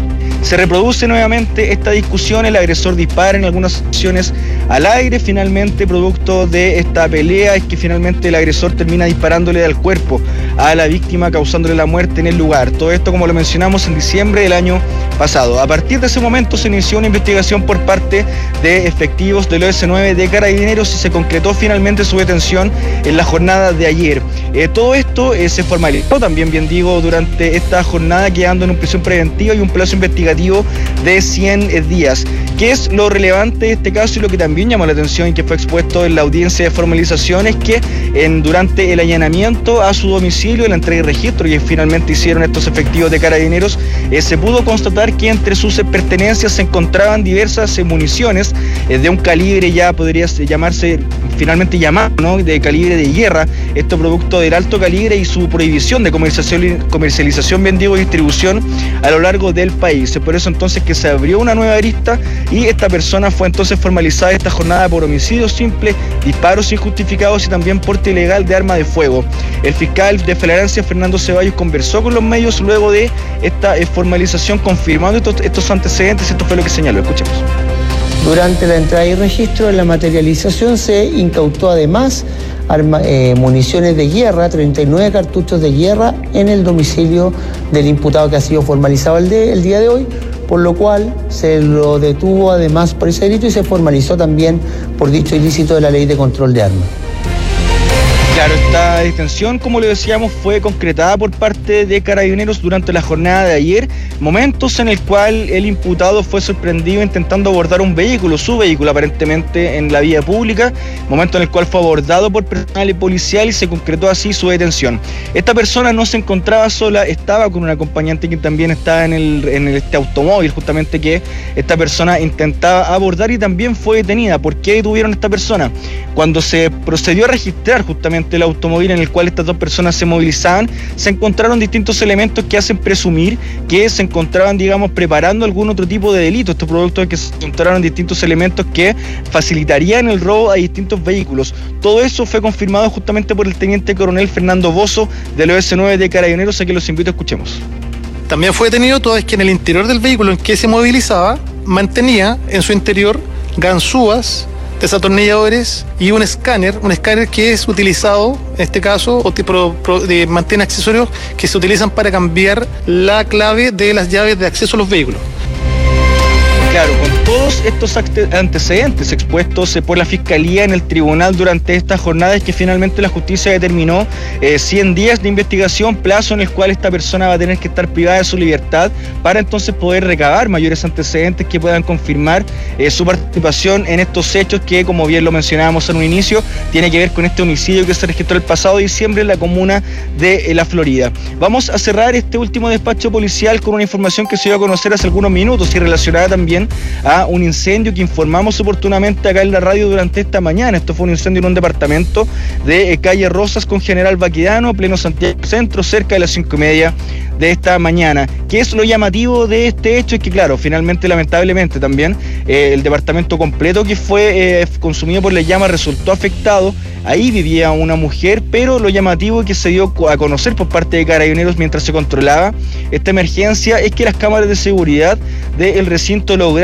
Se reproduce nuevamente esta discusión, el agresor dispara en algunas ocasiones al aire, finalmente producto de esta pelea es que finalmente el agresor termina disparándole al cuerpo a la víctima, causándole la muerte en el lugar. Todo esto, como lo mencionamos, en diciembre del año pasado. A partir de ese momento se inició una investigación por parte de efectivos del OS9 de Carabineros y se concretó finalmente su detención en la jornada de ayer. Todo esto se formalizó también, bien digo, durante esta jornada, quedando en una prisión preventiva y un plazo investigativo de 100 días. ¿Qué es lo relevante de este caso y lo que también llamó la atención y que fue expuesto en la audiencia de formalización? Es que durante el allanamiento a su domicilio, la entrega y registro que finalmente hicieron estos efectivos de Carabineros, se pudo constatar que entre sus pertenencias se encontraban diversas municiones de un calibre ya podría llamarse, finalmente llamado, ¿no?, de calibre de guerra, esto producto del alto calibre y su prohibición de comercialización, bien digo, y distribución a lo largo del país. Es por eso entonces que se abrió una nueva arista y esta persona fue entonces formalizada esta jornada por homicidio simple, disparos injustificados y también porte ilegal de arma de fuego. El fiscal de Flagrancia, Fernando Ceballos, conversó con los medios luego de esta formalización, confirmando estos antecedentes. Esto fue lo que señaló. Escuchemos. Durante la entrada y registro, en la materialización se incautó además municiones de guerra, 39 cartuchos de guerra en el domicilio del imputado que ha sido formalizado el día de hoy, por lo cual se lo detuvo además por ese delito y se formalizó también por dicho ilícito de la Ley de Control de Armas. Claro, esta detención, como le decíamos, fue concretada por parte de Carabineros durante la jornada de ayer, momentos en el cual el imputado fue sorprendido intentando abordar un vehículo, su vehículo aparentemente en la vía pública, momento en el cual fue abordado por personal policial y se concretó así su detención. Esta persona no se encontraba sola, estaba con un acompañante que también estaba en este automóvil, justamente que esta persona intentaba abordar y también fue detenida. ¿Por qué detuvieron a esta persona? Cuando se procedió a registrar justamente el automóvil en el cual estas dos personas se movilizaban, se encontraron distintos elementos que hacen presumir que se encontraban, digamos, preparando algún otro tipo de delito. Estos productos de que se encontraron distintos elementos que facilitarían el robo a distintos vehículos. Todo eso fue confirmado justamente por el teniente coronel Fernando Bozo del OS9 de Carabineros, a que los invito a escuchemos. También fue detenido toda vez que en el interior del vehículo en que se movilizaba mantenía en su interior ganzúas, desatornilladores y un escáner que es utilizado, en este caso, mantiene accesorios que se utilizan para cambiar la clave de las llaves de acceso a los vehículos. Claro, con todos estos antecedentes expuestos por la Fiscalía en el tribunal durante estas jornadas, que finalmente la justicia determinó 100 días de investigación, plazo en el cual esta persona va a tener que estar privada de su libertad para entonces poder recabar mayores antecedentes que puedan confirmar su participación en estos hechos que, como bien lo mencionábamos en un inicio, tiene que ver con este homicidio que se registró el pasado diciembre en la comuna de La Florida. Vamos a cerrar este último despacho policial con una información que se dio a conocer hace algunos minutos y relacionada también a un incendio que informamos oportunamente acá en la radio durante esta mañana. Esto fue un incendio en un departamento de calle Rosas con General Baquedano, pleno Santiago Centro, cerca de las 5:30 de esta mañana. ¿Qué es lo llamativo de este hecho? Es que, claro, finalmente, lamentablemente también, el departamento completo que fue consumido por la llama resultó afectado. Ahí vivía una mujer, pero lo llamativo que se dio a conocer por parte de Carabineros mientras se controlaba esta emergencia es que las cámaras de seguridad del recinto lograron identificar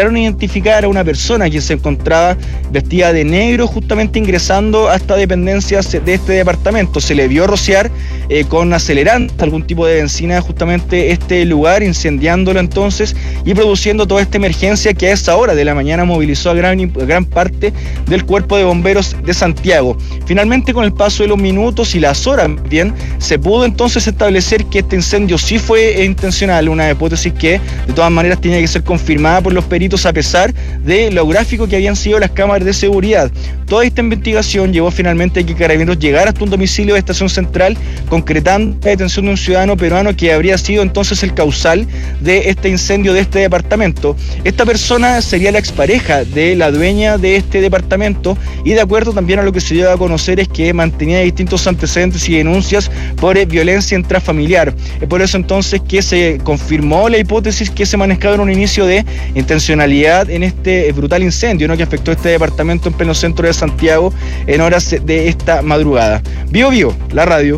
identificar a una persona que se encontraba vestida de negro justamente ingresando a estas dependencias de este departamento. Se le vio rociar con acelerante algún tipo de benzina justamente este lugar, incendiándolo entonces y produciendo toda esta emergencia que a esa hora de la mañana movilizó a gran parte del Cuerpo de Bomberos de Santiago. Finalmente, con el paso de los minutos y las horas bien, se pudo entonces establecer que este incendio sí fue intencional, una hipótesis que de todas maneras tenía que ser confirmada por los peritos a pesar de lo gráfico que habían sido las cámaras de seguridad. Toda esta investigación llevó finalmente a que Carabineros llegara hasta un domicilio de Estación Central, concretando la detención de un ciudadano peruano que habría sido entonces el causal de este incendio de este departamento. Esta persona sería la expareja de la dueña de este departamento y de acuerdo también a lo que se dio a conocer es que mantenía distintos antecedentes y denuncias por violencia intrafamiliar. Es por eso entonces que se confirmó la hipótesis que se manejaba en un inicio de intencionalidad en este brutal incendio, ¿no?, que afectó este departamento en pleno centro de Santiago en horas de esta madrugada. Bío Bío, la radio.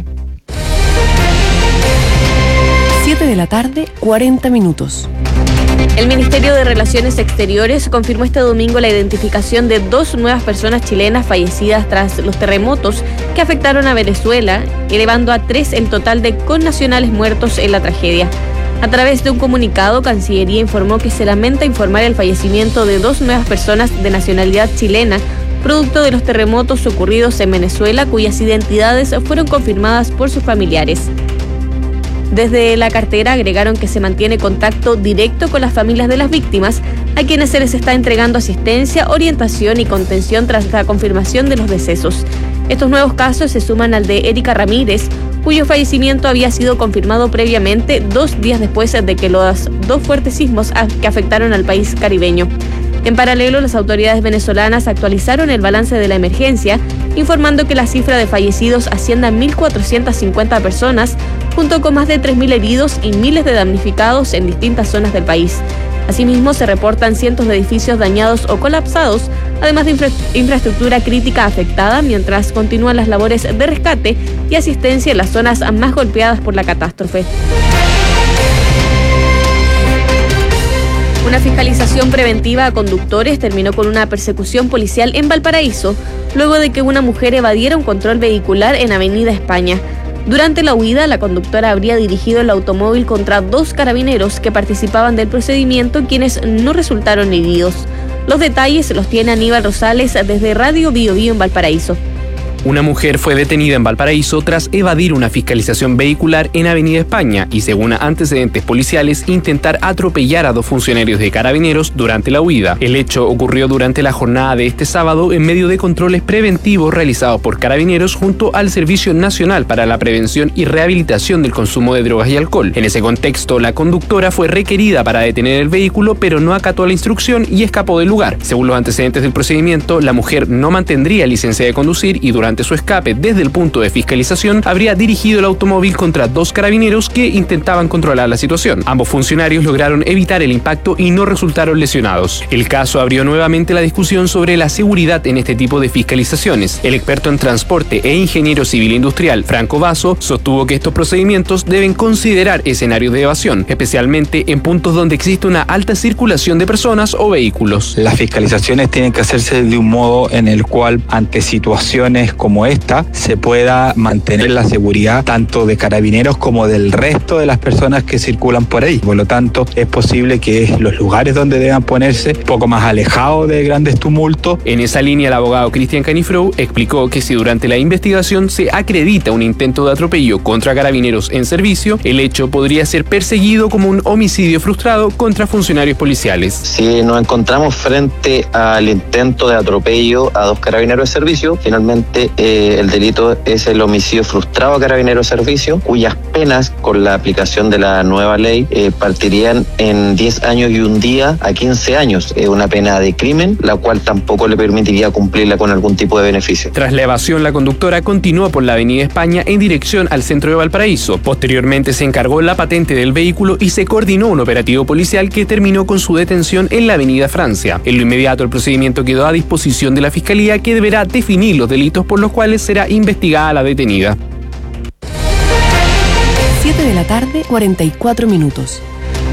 7 de la tarde, 40 minutos. El Ministerio de Relaciones Exteriores confirmó este domingo la identificación de 2 nuevas personas chilenas fallecidas tras los terremotos que afectaron a Venezuela, elevando a 3 el total de connacionales muertos en la tragedia. A través de un comunicado, Cancillería informó que se lamenta informar el fallecimiento de 2 nuevas personas de nacionalidad chilena, producto de los terremotos ocurridos en Venezuela, cuyas identidades fueron confirmadas por sus familiares. Desde la cartera agregaron que se mantiene contacto directo con las familias de las víctimas, a quienes se les está entregando asistencia, orientación y contención tras la confirmación de los decesos. Estos nuevos casos se suman al de Erika Ramírez, cuyo fallecimiento había sido confirmado previamente 2 días después de que los 2 fuertes sismos que afectaron al país caribeño. En paralelo, las autoridades venezolanas actualizaron el balance de la emergencia, informando que la cifra de fallecidos asciende a 1.450 personas, junto con más de 3.000 heridos y miles de damnificados en distintas zonas del país. Asimismo, se reportan cientos de edificios dañados o colapsados, además de infraestructura crítica afectada, mientras continúan las labores de rescate y asistencia en las zonas más golpeadas por la catástrofe. Una fiscalización preventiva a conductores terminó con una persecución policial en Valparaíso, luego de que una mujer evadiera un control vehicular en Avenida España. Durante la huida, la conductora habría dirigido el automóvil contra 2 carabineros que participaban del procedimiento, quienes no resultaron heridos. Los detalles los tiene Aníbal Rosales desde Radio Bío Bío en Valparaíso. Una mujer fue detenida en Valparaíso tras evadir una fiscalización vehicular en Avenida España y, según antecedentes policiales, intentar atropellar a 2 funcionarios de Carabineros durante la huida. El hecho ocurrió durante la jornada de este sábado en medio de controles preventivos realizados por Carabineros junto al Servicio Nacional para la Prevención y Rehabilitación del Consumo de Drogas y Alcohol. En ese contexto, la conductora fue requerida para detener el vehículo, pero no acató la instrucción y escapó del lugar. Según los antecedentes del procedimiento, la mujer no mantendría licencia de conducir y durante su escape desde el punto de fiscalización habría dirigido el automóvil contra 2 carabineros que intentaban controlar la situación. Ambos funcionarios lograron evitar el impacto y no resultaron lesionados. El caso abrió nuevamente la discusión sobre la seguridad en este tipo de fiscalizaciones. El experto en transporte e ingeniero civil industrial Franco Vaso sostuvo que estos procedimientos deben considerar escenarios de evasión, especialmente en puntos donde existe una alta circulación de personas o vehículos. Las fiscalizaciones tienen que hacerse de un modo en el cual, ante situaciones como esta, se pueda mantener la seguridad tanto de Carabineros como del resto de las personas que circulan por ahí. Por lo tanto, es posible que los lugares donde deban ponerse un poco más alejados de grandes tumultos. En esa línea, el abogado Cristian Canifrou explicó que si durante la investigación se acredita un intento de atropello contra Carabineros en servicio, el hecho podría ser perseguido como un homicidio frustrado contra funcionarios policiales. Si nos encontramos frente al intento de atropello a 2 carabineros de servicio, finalmente el delito es el homicidio frustrado a carabineros de servicio, cuyas penas con la aplicación de la nueva ley partirían en 10 años y 1 día a 15 años. Una pena de crimen, la cual tampoco le permitiría cumplirla con algún tipo de beneficio. Tras la evasión, la conductora continuó por la Avenida España en dirección al centro de Valparaíso. Posteriormente se encargó la patente del vehículo y se coordinó un operativo policial que terminó con su detención en la Avenida Francia. En lo inmediato, el procedimiento quedó a disposición de la Fiscalía, que deberá definir los delitos por los cuales será investigada la detenida. 7 de la tarde, 44 minutos.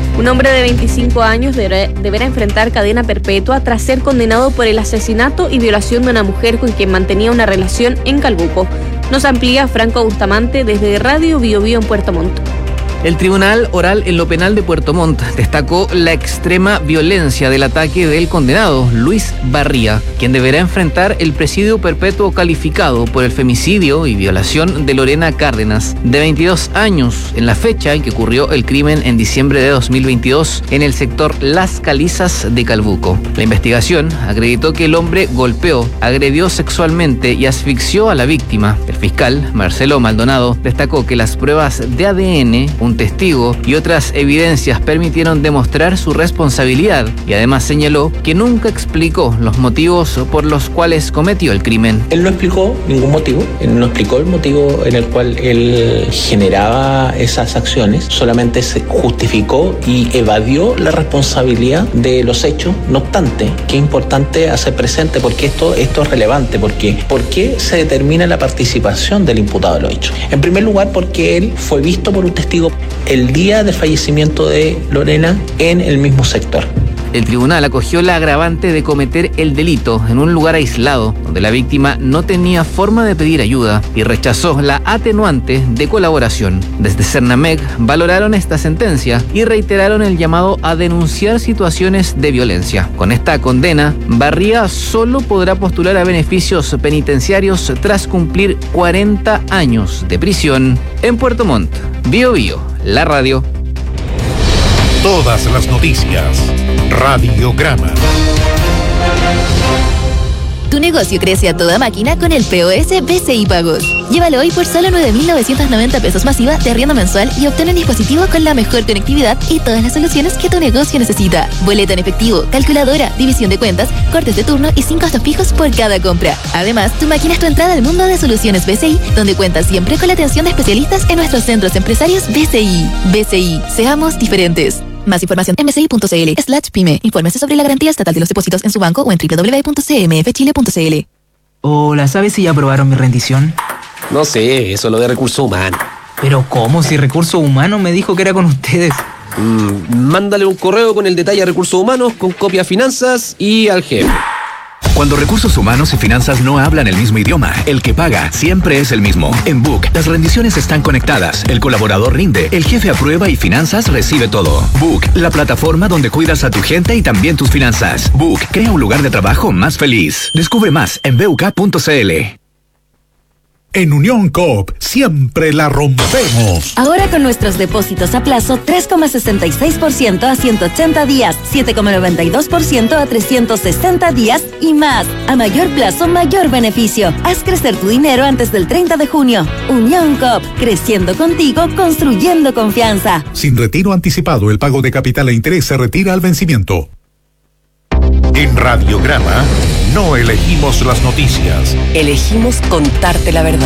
Un hombre de 25 años deberá enfrentar cadena perpetua tras ser condenado por el asesinato y violación de una mujer con quien mantenía una relación en Calbuco. Nos amplía Franco Bustamante desde Radio Bio Bio en Puerto Montt. El Tribunal Oral en lo Penal de Puerto Montt destacó la extrema violencia del ataque del condenado Luis Barría, quien deberá enfrentar el presidio perpetuo calificado por el femicidio y violación de Lorena Cárdenas, de 22 años, en la fecha en que ocurrió el crimen en diciembre de 2022 en el sector Las Calizas de Calbuco. La investigación acreditó que el hombre golpeó, agredió sexualmente y asfixió a la víctima. El fiscal, Marcelo Maldonado, destacó que las pruebas de ADN, un testigo y otras evidencias permitieron demostrar su responsabilidad y además señaló que nunca explicó los motivos por los cuales cometió el crimen. Él no explicó ningún motivo, él no explicó el motivo en el cual él generaba esas acciones, solamente se justificó y evadió la responsabilidad de los hechos. No obstante, que es importante hacer presente porque esto es relevante, porque ¿por qué se determina la participación del imputado en los hechos? En primer lugar, porque él fue visto por un testigo el día del fallecimiento de Lorena en el mismo sector. El tribunal acogió la agravante de cometer el delito en un lugar aislado, donde la víctima no tenía forma de pedir ayuda, y rechazó la atenuante de colaboración. Desde Cernamec valoraron esta sentencia y reiteraron el llamado a denunciar situaciones de violencia. Con esta condena, Barría solo podrá postular a beneficios penitenciarios tras cumplir 40 años de prisión. En Puerto Montt, Bio Bio, la radio. Todas las noticias. Radiograma. Tu negocio crece a toda máquina con el POS BCI Pagos. Llévalo hoy por solo 9.990 pesos masiva de arriendo mensual y obtén un dispositivo con la mejor conectividad y todas las soluciones que tu negocio necesita. Boleta en efectivo, calculadora, división de cuentas, cortes de turno y sin costos fijos por cada compra. Además, tu máquina es tu entrada al mundo de soluciones BCI, donde cuentas siempre con la atención de especialistas en nuestros centros empresarios BCI. BCI, seamos diferentes. Más información en bci.cl/pyme. Infórmese sobre la garantía estatal de los depósitos en su banco o en www.cmfchile.cl. Hola, ¿sabes si ya aprobaron mi rendición? No sé, eso es lo de recursos humanos. ¿Pero cómo? Si recursos humanos me dijo que era con ustedes. Mándale un correo con el detalle a recursos humanos, con copia a finanzas y al jefe. Cuando recursos humanos y finanzas no hablan el mismo idioma, el que paga siempre es el mismo. En Book, las rendiciones están conectadas, el colaborador rinde, el jefe aprueba y finanzas recibe todo. Book, la plataforma donde cuidas a tu gente y también tus finanzas. Book, crea un lugar de trabajo más feliz. Descubre más en BUK.cl. En Unión Coop siempre la rompemos. Ahora con nuestros depósitos a plazo 3,66% a 180 días, 7,92% a 360 días y más. A mayor plazo, mayor beneficio. Haz crecer tu dinero antes del 30 de junio. Unión Coop, creciendo contigo, construyendo confianza. Sin retiro anticipado, el pago de capital e interés se retira al vencimiento. En Radiograma no elegimos las noticias. Elegimos contarte la verdad.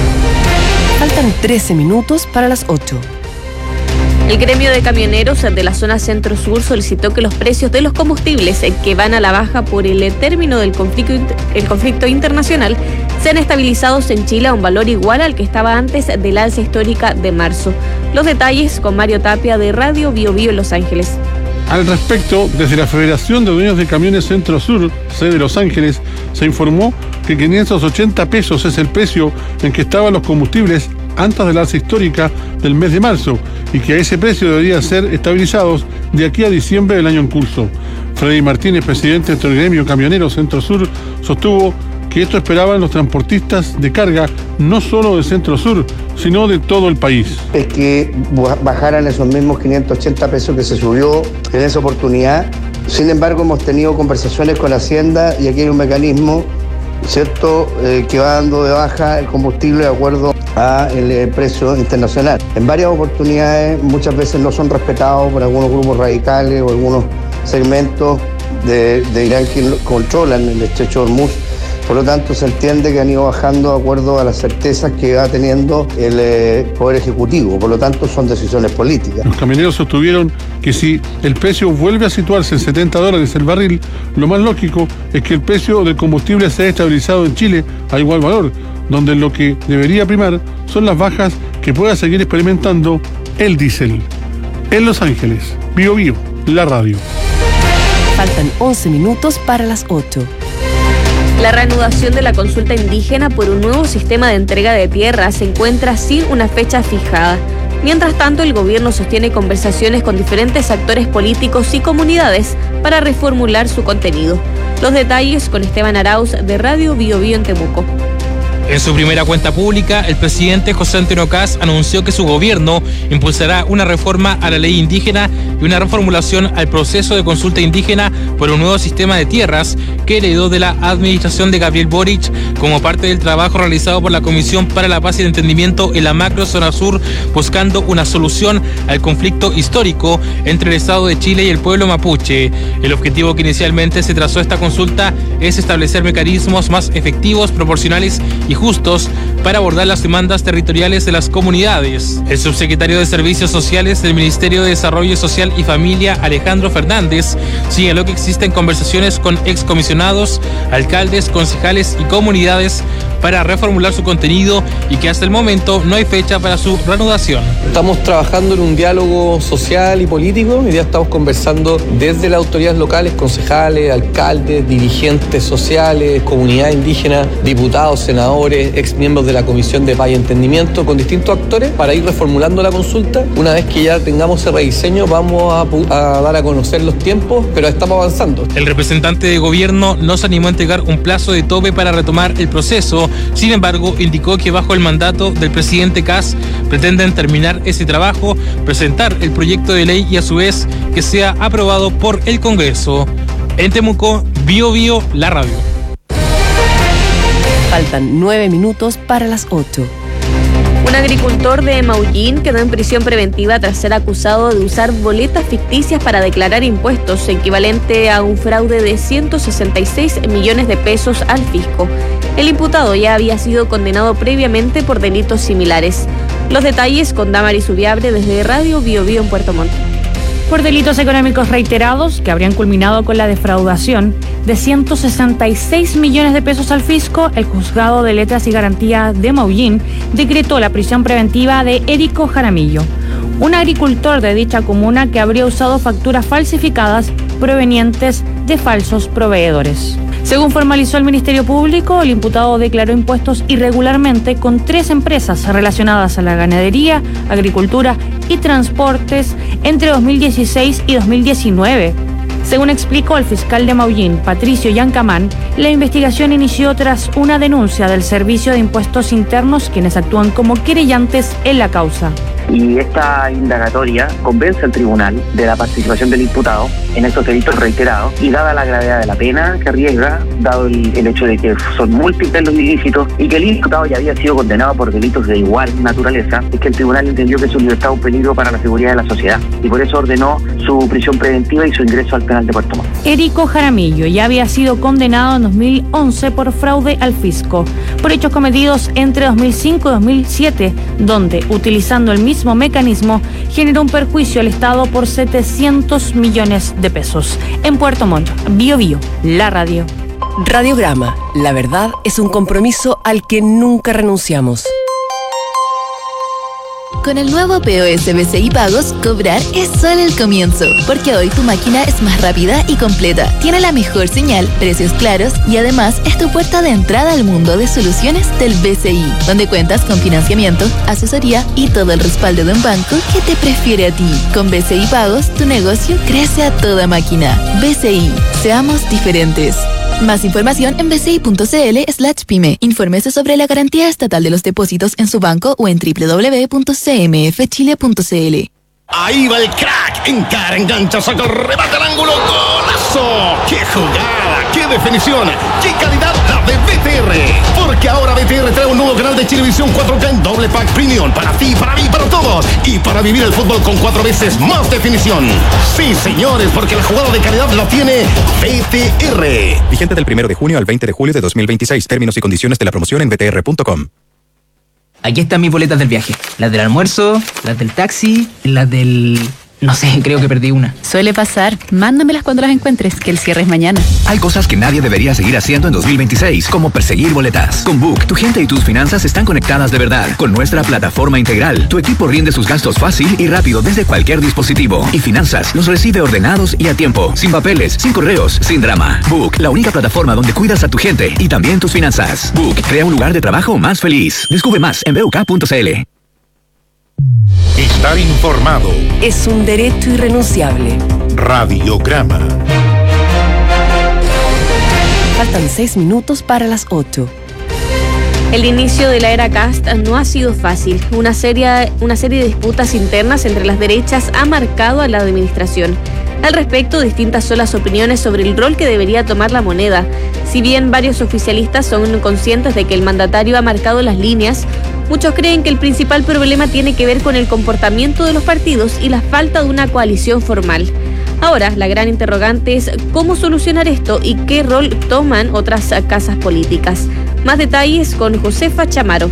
Faltan 13 minutos para las 8. El gremio de camioneros de la zona centro-sur solicitó que los precios de los combustibles que van a la baja por el término del conflicto internacional sean estabilizados en Chile a un valor igual al que estaba antes del alza histórica de marzo. Los detalles con Mario Tapia de Radio Bio Bio en Los Ángeles. Al respecto, desde la Federación de Dueños de Camiones Centro-Sur, sede de Los Ángeles, se informó que 580 pesos es el precio en que estaban los combustibles antes de la alza histórica del mes de marzo y que a ese precio deberían ser estabilizados de aquí a diciembre del año en curso. Freddy Martínez, presidente del gremio camionero Centro-Sur, sostuvo que esto esperaban los transportistas de carga, no solo de Centro-Sur, sino de todo el país. Es que bajaran esos mismos 580 pesos que se subió en esa oportunidad. Sin embargo, hemos tenido conversaciones con Hacienda y aquí hay un mecanismo, ¿cierto?, que va dando de baja el combustible de acuerdo al precio internacional. En varias oportunidades, muchas veces no son respetados por algunos grupos radicales o algunos segmentos de Irán que controlan el estrecho de Hormuz. Por lo tanto, se entiende que han ido bajando de acuerdo a las certezas que va teniendo el Poder Ejecutivo. Por lo tanto, son decisiones políticas. Los camioneros sostuvieron que si el precio vuelve a situarse en $70 el barril, lo más lógico es que el precio del combustible sea estabilizado en Chile a igual valor, donde lo que debería primar son las bajas que pueda seguir experimentando el diésel. En Los Ángeles, Bio Bio, la radio. Faltan 11 minutos para las 8. La reanudación de la consulta indígena por un nuevo sistema de entrega de tierra se encuentra sin una fecha fijada. Mientras tanto, el gobierno sostiene conversaciones con diferentes actores políticos y comunidades para reformular su contenido. Los detalles con Esteban Arauz de Radio Bio Bio en Temuco. En su primera cuenta pública, el presidente José Antonio Kast anunció que su gobierno impulsará una reforma a la ley indígena y una reformulación al proceso de consulta indígena por un nuevo sistema de tierras que heredó de la administración de Gabriel Boric como parte del trabajo realizado por la Comisión para la Paz y el Entendimiento en la macrozona sur, buscando una solución al conflicto histórico entre el Estado de Chile y el pueblo mapuche. El objetivo que inicialmente se trazó esta consulta es establecer mecanismos más efectivos, proporcionales y justos para abordar las demandas territoriales de las comunidades. El subsecretario de Servicios Sociales del Ministerio de Desarrollo Social y Familia, Alejandro Fernández, señaló que existen conversaciones con excomisionados, alcaldes, concejales y comunidades para reformular su contenido y que hasta el momento no hay fecha para su reanudación. Estamos trabajando en un diálogo social y político. Hoy día estamos conversando desde las autoridades locales, concejales, alcaldes, dirigentes sociales, comunidad indígena, diputados, senadores, ex miembros de la Comisión de Paz y Entendimiento, con distintos actores para ir reformulando la consulta. Una vez que ya tengamos ese rediseño, vamos a dar a conocer los tiempos, pero estamos avanzando. El representante de gobierno no se animó a entregar un plazo de tope para retomar el proceso. Sin embargo, indicó que bajo el mandato del presidente Kast pretenden terminar ese trabajo, presentar el proyecto de ley y a su vez que sea aprobado por el Congreso. En Temuco, Bio Bio, la radio. Faltan 9 minutos para las 8. Un agricultor de Maullín quedó en prisión preventiva tras ser acusado de usar boletas ficticias para declarar impuestos, equivalente a un fraude de 166 millones de pesos al fisco. El imputado ya había sido condenado previamente por delitos similares. Los detalles con Damaris Ubiabre desde Radio Bio Bio en Puerto Montt. Por delitos económicos reiterados que habrían culminado con la defraudación de 166 millones de pesos al fisco, el Juzgado de Letras y Garantías de Maullín decretó la prisión preventiva de Érico Jaramillo, un agricultor de dicha comuna que habría usado facturas falsificadas provenientes de falsos proveedores. Según formalizó el Ministerio Público, el imputado declaró impuestos irregularmente con 3 empresas relacionadas a la ganadería, agricultura y transportes entre 2016 y 2019. Según explicó el fiscal de Maullín, Patricio Yancamán, la investigación inició tras una denuncia del Servicio de Impuestos Internos, quienes actúan como querellantes en la causa. Y esta indagatoria convence al tribunal de la participación del imputado en estos delitos reiterados y dada la gravedad de la pena que arriesga, dado el hecho de que son múltiples los ilícitos y que el imputado ya había sido condenado por delitos de igual naturaleza, es que el tribunal entendió que su libertad es un peligro para la seguridad de la sociedad y por eso ordenó su prisión preventiva y su ingreso al penal de Puerto Montt. Érico Jaramillo ya había sido condenado en 2011 por fraude al fisco, por hechos cometidos entre 2005 y 2007, donde, utilizando el mismo mecanismo, generó un perjuicio al Estado por 700 millones de pesos. En Puerto Montt, Bio Bio, la radio. Radiograma, la verdad es un compromiso al que nunca renunciamos. Con el nuevo POS BCI Pagos, cobrar es solo el comienzo, porque hoy tu máquina es más rápida y completa, tiene la mejor señal, precios claros y además es tu puerta de entrada al mundo de soluciones del BCI, donde cuentas con financiamiento, asesoría y todo el respaldo de un banco que te prefiere a ti. Con BCI Pagos, tu negocio crece a toda máquina. BCI, seamos diferentes. Más información en bci.cl/pyme. Infórmese sobre la garantía estatal de los depósitos en su banco o en www.cmfchile.cl. Ahí va el crack, encara, engancha, saca el remate al ángulo, ¡golazo! ¡Qué jugada! ¡Qué definición! ¡Qué calidad la de BTR! Porque ahora BTR trae un nuevo canal de Chilevisión 4K en doble pack premium para ti, para mí, para todos y para vivir el fútbol con 4 veces más definición. Sí, señores, porque la jugada de calidad la tiene BTR. Vigente del 1 de junio al 20 de julio de 2026. Términos y condiciones de la promoción en btr.com. Aquí están mis boletas del viaje. Las del almuerzo, las del taxi, las del No sé, creo que perdí una. Suele pasar. Mándamelas cuando las encuentres, que el cierre es mañana. Hay cosas que nadie debería seguir haciendo en 2026, como perseguir boletas. Con Book, tu gente y tus finanzas están conectadas de verdad. Con nuestra plataforma integral, tu equipo rinde sus gastos fácil y rápido desde cualquier dispositivo. Y finanzas los recibe ordenados y a tiempo, sin papeles, sin correos, sin drama. Book, la única plataforma donde cuidas a tu gente y también tus finanzas. Book, crea un lugar de trabajo más feliz. Descubre más en BUK.cl. Estar informado es un derecho irrenunciable. Radiograma. Faltan 6 minutos para las 8. El inicio de la era Kast no ha sido fácil. Una serie de disputas internas entre las derechas ha marcado a la administración. Al respecto, distintas son las opiniones sobre el rol que debería tomar la moneda. Si bien varios oficialistas son conscientes de que el mandatario ha marcado las líneas, muchos creen que el principal problema tiene que ver con el comportamiento de los partidos y la falta de una coalición formal. Ahora, la gran interrogante es cómo solucionar esto y qué rol toman otras casas políticas. Más detalles con Josefa Chamaro.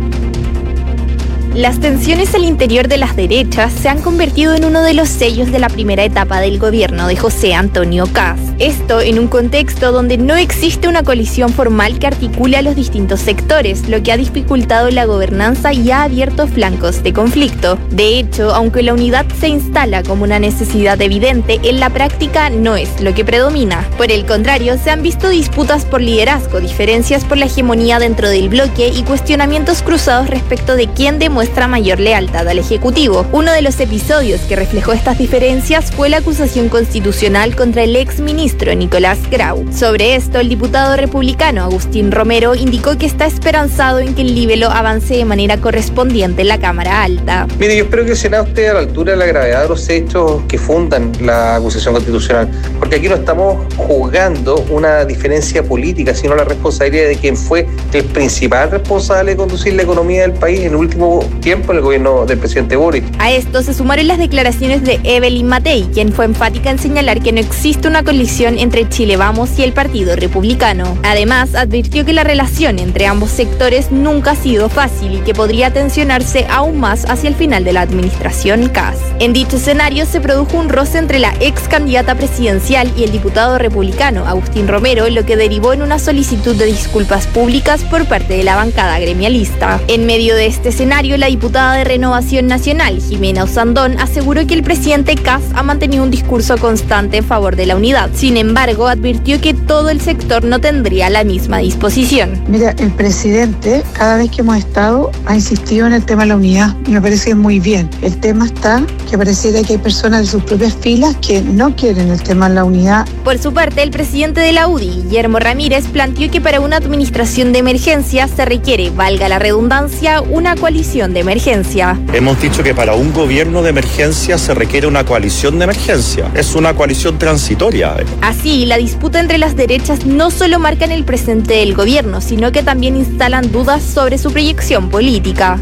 Las tensiones al interior de las derechas se han convertido en uno de los sellos de la primera etapa del gobierno de José Antonio Kast. Esto en un contexto donde no existe una coalición formal que articule a los distintos sectores, lo que ha dificultado la gobernanza y ha abierto flancos de conflicto. De hecho, aunque la unidad se instala como una necesidad evidente, en la práctica no es lo que predomina. Por el contrario, se han visto disputas por liderazgo, diferencias por la hegemonía dentro del bloque y cuestionamientos cruzados respecto de quién demuestra mayor lealtad al Ejecutivo. Uno de los episodios que reflejó estas diferencias fue la acusación constitucional contra el exministro Nicolás Grau. Sobre esto, el diputado republicano Agustín Romero indicó que está esperanzado en que el libelo avance de manera correspondiente en la Cámara Alta. Mire, yo espero que el Senado esté a la altura de la gravedad de los hechos que fundan la acusación constitucional, porque aquí no estamos juzgando una diferencia política, sino la responsabilidad de quien fue el principal responsable de conducir la economía del país en el último tiempo en el gobierno del presidente Boric. A esto se sumaron las declaraciones de Evelyn Matei, quien fue enfática en señalar que no existe una colisión entre Chile Vamos y el Partido Republicano. Además, advirtió que la relación entre ambos sectores nunca ha sido fácil y que podría tensionarse aún más hacia el final de la administración Kast. En dicho escenario se produjo un roce entre la ex candidata presidencial y el diputado republicano Agustín Romero, lo que derivó en una solicitud de disculpas públicas por parte de la bancada gremialista. En medio de este escenario, la diputada de Renovación Nacional, Jimena Usandón, aseguró que el presidente Kast ha mantenido un discurso constante en favor de la unidad. Sin embargo, advirtió que todo el sector no tendría la misma disposición. Mira, el presidente, cada vez que hemos estado, ha insistido en el tema de la unidad y me parece muy bien. El tema está que pareciera que hay personas de sus propias filas que no quieren el tema de la unidad. Por su parte, el presidente de la UDI, Guillermo Ramírez, planteó que para una administración de emergencia se requiere, valga la redundancia, una coalición de emergencia. Hemos dicho que para un gobierno de emergencia se requiere una coalición de emergencia. Es una coalición transitoria. Así, la disputa entre las derechas no solo marca en el presente del gobierno, sino que también instalan dudas sobre su proyección política.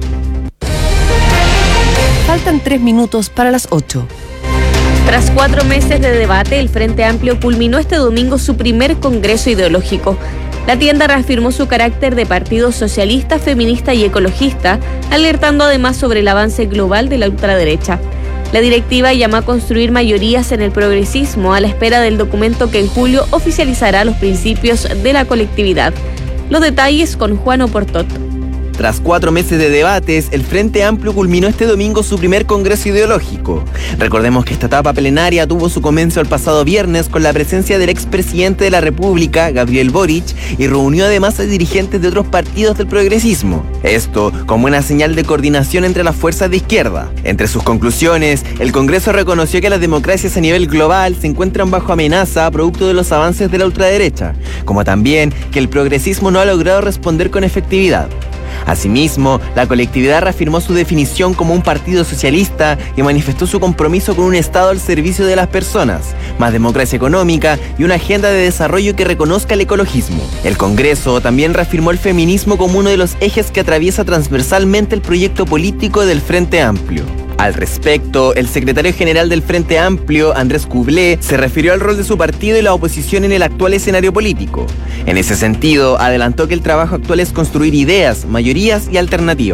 Faltan 3 minutos para las 8. Tras 4 meses de debate, el Frente Amplio culminó este domingo su primer congreso ideológico. La tienda reafirmó su carácter de partido socialista, feminista y ecologista, alertando además sobre el avance global de la ultraderecha. La directiva llamó a construir mayorías en el progresismo a la espera del documento que en julio oficializará los principios de la colectividad. Los detalles con Juan Oportot. Tras 4 meses de debates, el Frente Amplio culminó este domingo su primer congreso ideológico. Recordemos que esta etapa plenaria tuvo su comienzo el pasado viernes con la presencia del expresidente de la República, Gabriel Boric, y reunió además a dirigentes de otros partidos del progresismo. Esto como una señal de coordinación entre las fuerzas de izquierda. Entre sus conclusiones, el Congreso reconoció que las democracias a nivel global se encuentran bajo amenaza producto de los avances de la ultraderecha, como también que el progresismo no ha logrado responder con efectividad. Asimismo, la colectividad reafirmó su definición como un partido socialista y manifestó su compromiso con un Estado al servicio de las personas, más democracia económica y una agenda de desarrollo que reconozca el ecologismo. El Congreso también reafirmó el feminismo como uno de los ejes que atraviesa transversalmente el proyecto político del Frente Amplio. Al respecto, el secretario general del Frente Amplio, Andrés Cublé, se refirió al rol de su partido y la oposición en el actual escenario político. En ese sentido, adelantó que el trabajo actual es construir ideas, mayorías y alternativas.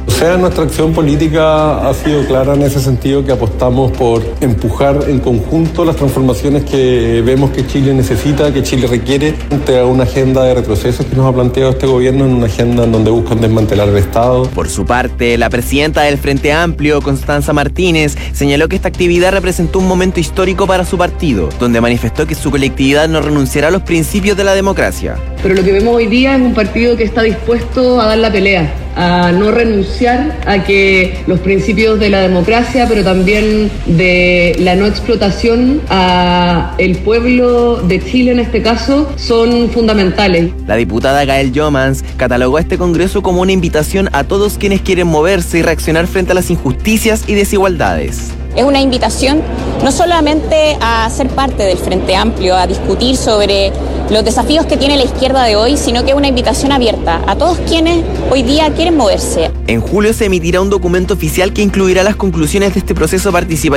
O sea, nuestra acción política ha sido clara en ese sentido, que apostamos por empujar en conjunto las transformaciones que vemos que Chile necesita, que Chile requiere, frente a una agenda de retrocesos que nos ha planteado este gobierno, en una agenda en donde buscan desmantelar el Estado. Por su parte, la presidenta del Frente Amplio, Constanza Martínez, señaló que esta actividad representó un momento histórico para su partido, donde manifestó que su colectividad no renunciará a los principios de la democracia. Pero lo que vemos hoy día es un partido que está dispuesto a dar la pelea, a no renunciar a que los principios de la democracia, pero también de la no explotación a el pueblo de Chile en este caso, son fundamentales. La diputada Gael Jomans catalogó a este congreso como una invitación a todos quienes quieren moverse y reaccionar frente a las injusticias y desigualdades. Es una invitación no solamente a ser parte del Frente Amplio, a discutir sobre los desafíos que tiene la izquierda de hoy, sino que es una invitación abierta a todos quienes hoy día quieren moverse. En julio se emitirá un documento oficial que incluirá las conclusiones de este proceso participativo